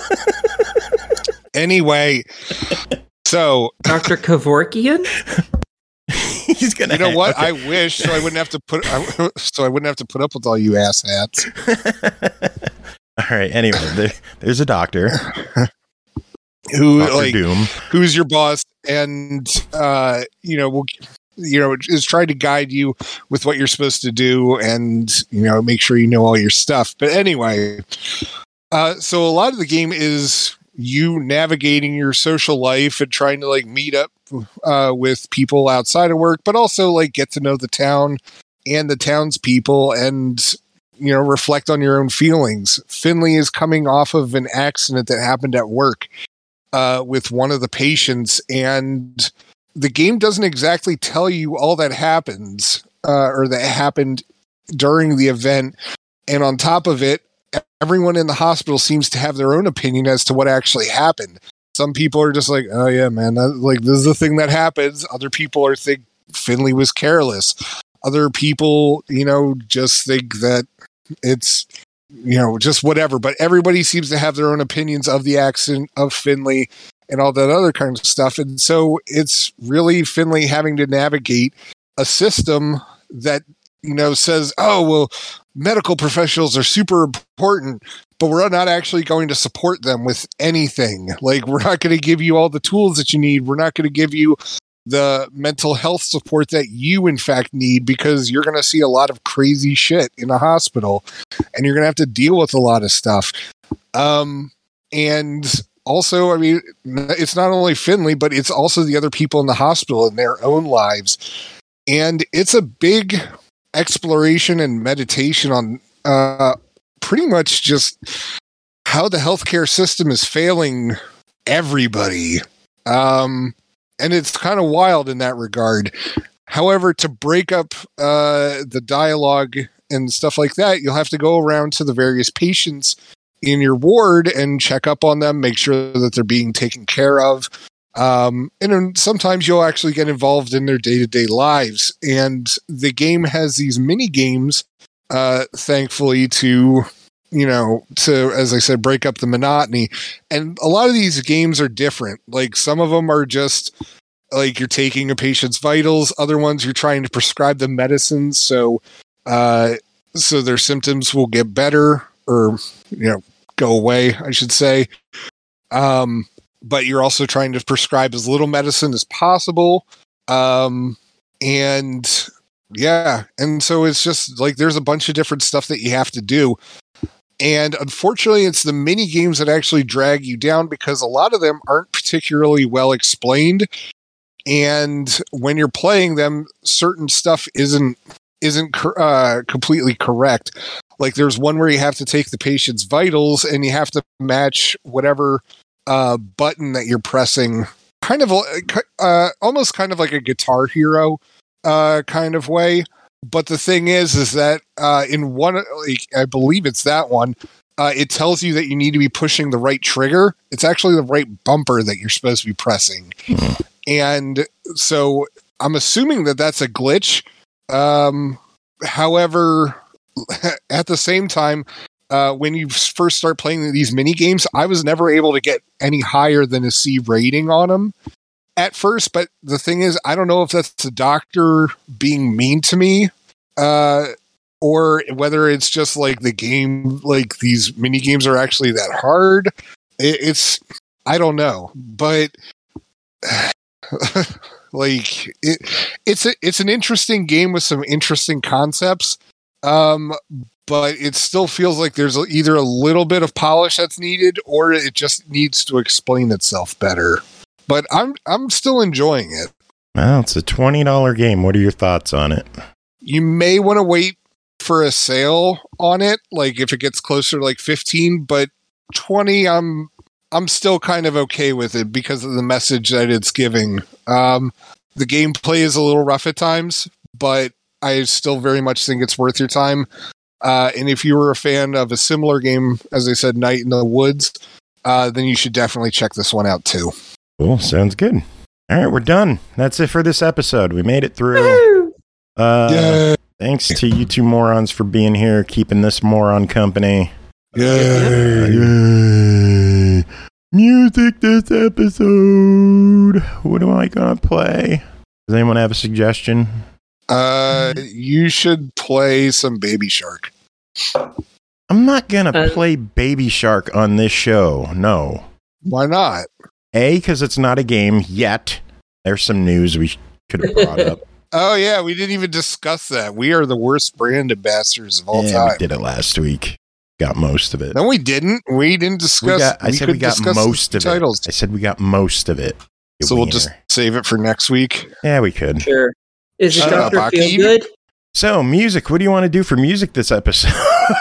Anyway, so Doctor Kevorkian? He's gonna. you know hang- what? okay. I wish so I wouldn't have to put I, so I wouldn't have to put up with all you ass hats. All right. Anyway, there, there's a doctor, Who Doctor like Doom. who's your boss, and uh, you know will you know is trying to guide you with what you're supposed to do, and you know make sure you know all your stuff. But anyway, uh, so a lot of the game is you navigating your social life and trying to like meet up uh, with people outside of work, but also like get to know the town and the townspeople, and you know reflect on your own feelings. Finley is coming off of an accident that happened at work uh, with one of the patients, and the game doesn't exactly tell you all that happens uh, or that happened during the event. And on top of it, everyone in the hospital seems to have their own opinion as to what actually happened. Some people are just like, oh yeah, man, that, like this is the thing that happens. Other people are think Finley was careless. Other people, you know, just think that it's, you know, just whatever. But everybody seems to have their own opinions of the accident, of Finley, and all that other kind of stuff. And so it's really Finley having to navigate a system that, you know, says, oh, well, medical professionals are super important, but we're not actually going to support them with anything. Like, we're not going to give you all the tools that you need. We're not going to give you the mental health support that you, in fact, need, because you're going to see a lot of crazy shit in a hospital, and you're going to have to deal with a lot of stuff. Um, and also, I mean, it's not only Finley, but it's also the other people in the hospital in their own lives. And it's a big exploration and meditation on uh, pretty much just how the healthcare system is failing everybody. Um, and it's kind of wild in that regard. However, to break up uh, the dialogue and stuff like that, you'll have to go around to the various patients in your ward and check up on them, make sure that they're being taken care of. Um, and then sometimes you'll actually get involved in their day-to-day lives. And the game has these mini games, uh, thankfully, to, you know, to, as I said, break up the monotony. And a lot of these games are different. Like, some of them are just like you're taking a patient's vitals. Other ones you're trying to prescribe them medicines so uh, so their symptoms will get better, or, you know, go away, I should say. Um, but you're also trying to prescribe as little medicine as possible. Um, and yeah, and so it's just like there's a bunch of different stuff that you have to do. And unfortunately, it's the mini games that actually drag you down, because a lot of them aren't particularly well explained. And when you're playing them, certain stuff isn't isn't uh, completely correct. Like there's one where you have to take the patient's vitals and you have to match whatever uh, button that you're pressing, kind of uh, almost kind of like a Guitar Hero uh, kind of way. But the thing is, is that uh, in one, like, I believe it's that one, uh, it tells you that you need to be pushing the right trigger. It's actually the right bumper that you're supposed to be pressing. Mm. And so I'm assuming that that's a glitch. Um, however, at the same time, uh, when you first start playing these mini games, I was never able to get any higher than a C rating on them at first. But the thing is, I don't know if that's the doctor being mean to me, uh, or whether it's just like the game, like these mini games are actually that hard. It, it's, I don't know, but like it, it's a, it's an interesting game with some interesting concepts. Um, but it still feels like there's either a little bit of polish that's needed, or it just needs to explain itself better. But I'm I'm still enjoying it. Well, it's a twenty dollars game. What are your thoughts on it? You may want to wait for a sale on it, like if it gets closer to like fifteen, but twenty, I'm I'm still kind of okay with it because of the message that it's giving. Um, the gameplay is a little rough at times, but I still very much think it's worth your time. Uh, and if you were a fan of a similar game, as I said, Night in the Woods, uh, then you should definitely check this one out too. Cool. Sounds good. All right, we're done. That's it for this episode. We made it through. Uh, yeah. Thanks to you two morons for being here, keeping this moron company. Yay. Yay. Music this episode. What am I going to play? Does anyone have a suggestion? Uh, you should play some Baby Shark. I'm not going to uh, play Baby Shark on this show. No. Why not? A, because it's not a game yet. There's some news we could have brought up. Oh, yeah, we didn't even discuss that. We are the worst brand ambassadors of all yeah, time. We did it last week. Got most of it. No, we didn't. We didn't discuss. We got, I we said we got most of titles. it. I said we got most of it. So we'll just save it for next week. Yeah, we could. Sure. Is it Shut Doctor up, Feel Aki. Good? So, music. What do you want to do for music this episode?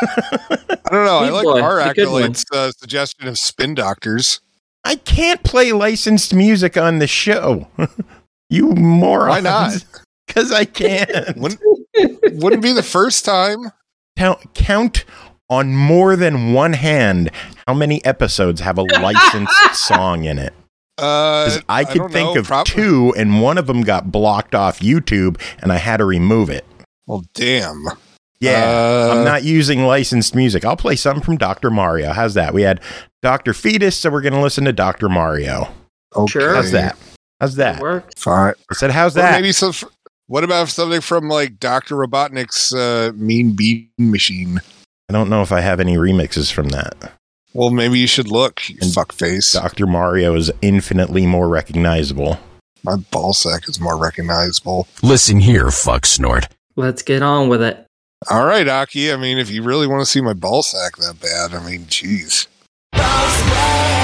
I don't know. I like one. our A good accolades uh, suggestion of Spin Doctors. I can't play licensed music on the show. You morons. Why not? Because I can't. Wouldn't, wouldn't be the first time. Count, count on more than one hand how many episodes have a licensed song in it. Uh, I could I think know, of probably. two, and one of them got blocked off YouTube, and I had to remove it. Well, damn. Yeah, Uh, I'm not using licensed music. I'll play something from Doctor Mario. How's that? We had Doctor Fetus, so we're going to listen to Doctor Mario. Okay. Sure. How's that? How's that? Work. Fine. I said, how's Or that? maybe some. What about something from like Doctor Robotnik's uh, Mean Bean Machine? I don't know if I have any remixes from that. Well, maybe you should look, you And fuckface. Doctor Mario is infinitely more recognizable. My ballsack is more recognizable. Listen here, fuck snort. Let's get on with it. All right, Aki. I mean, if you really want to see my ballsack that bad, I mean, jeez.